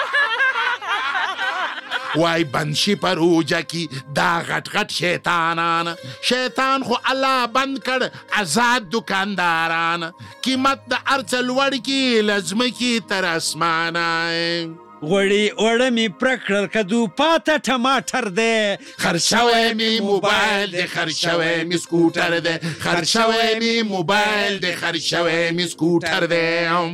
وای بند شي په روجه کې دا غټ غټ شیطانان. شیطان خو الله بند کړ آزاد دکانداران. قیمت د هر څه لوړ کړي له ځمکې تر اسمانه. غوړي اوړه مې پرکړل کدو پاته ټماټر دی خرڅوي مې موبایل دی خرڅوي مې سکوټر دی خرڅوي مې موبایل دی خرڅوي مې سکوټر دی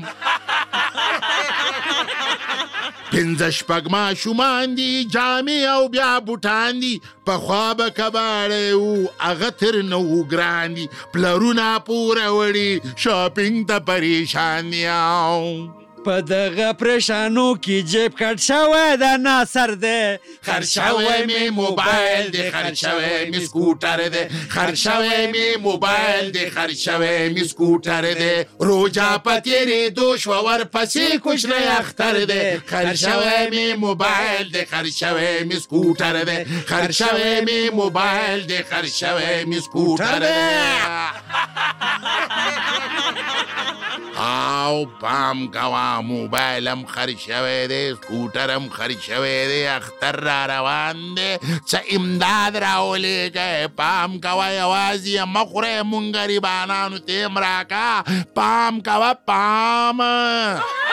پنځه شپږ ماشومان دي جامې او بیا بوټان دي پخوا به کباړی وو هغه تر نه وو ګران دي پلرونه پوره وړي شاپینګ ته پریشان دي په دغه پریشانو کې جیب کټ شوی د ناصر دی خرڅوي مې موبایل دی خرڅوي مې سکوټر دی خرڅوي مې موبایل دی خرڅوي مې سکوټر دی روجا په تېرېدو شوه ورپسې کوچنی اختر دی خرڅوي مې موبایل دی خرڅوي مې سکوټر دی خرڅوي مې موبایل دی خرڅوي مې سکوټر دی او پام کوه موبایلم خرڅ شوی دی سکوټرم خرڅ شوی دی اختر را روان دی څه امداد راولېږئ پام کوه یوازې یې مه خورئ مونږ غریبانانو ته یې م راکه پام کوه پام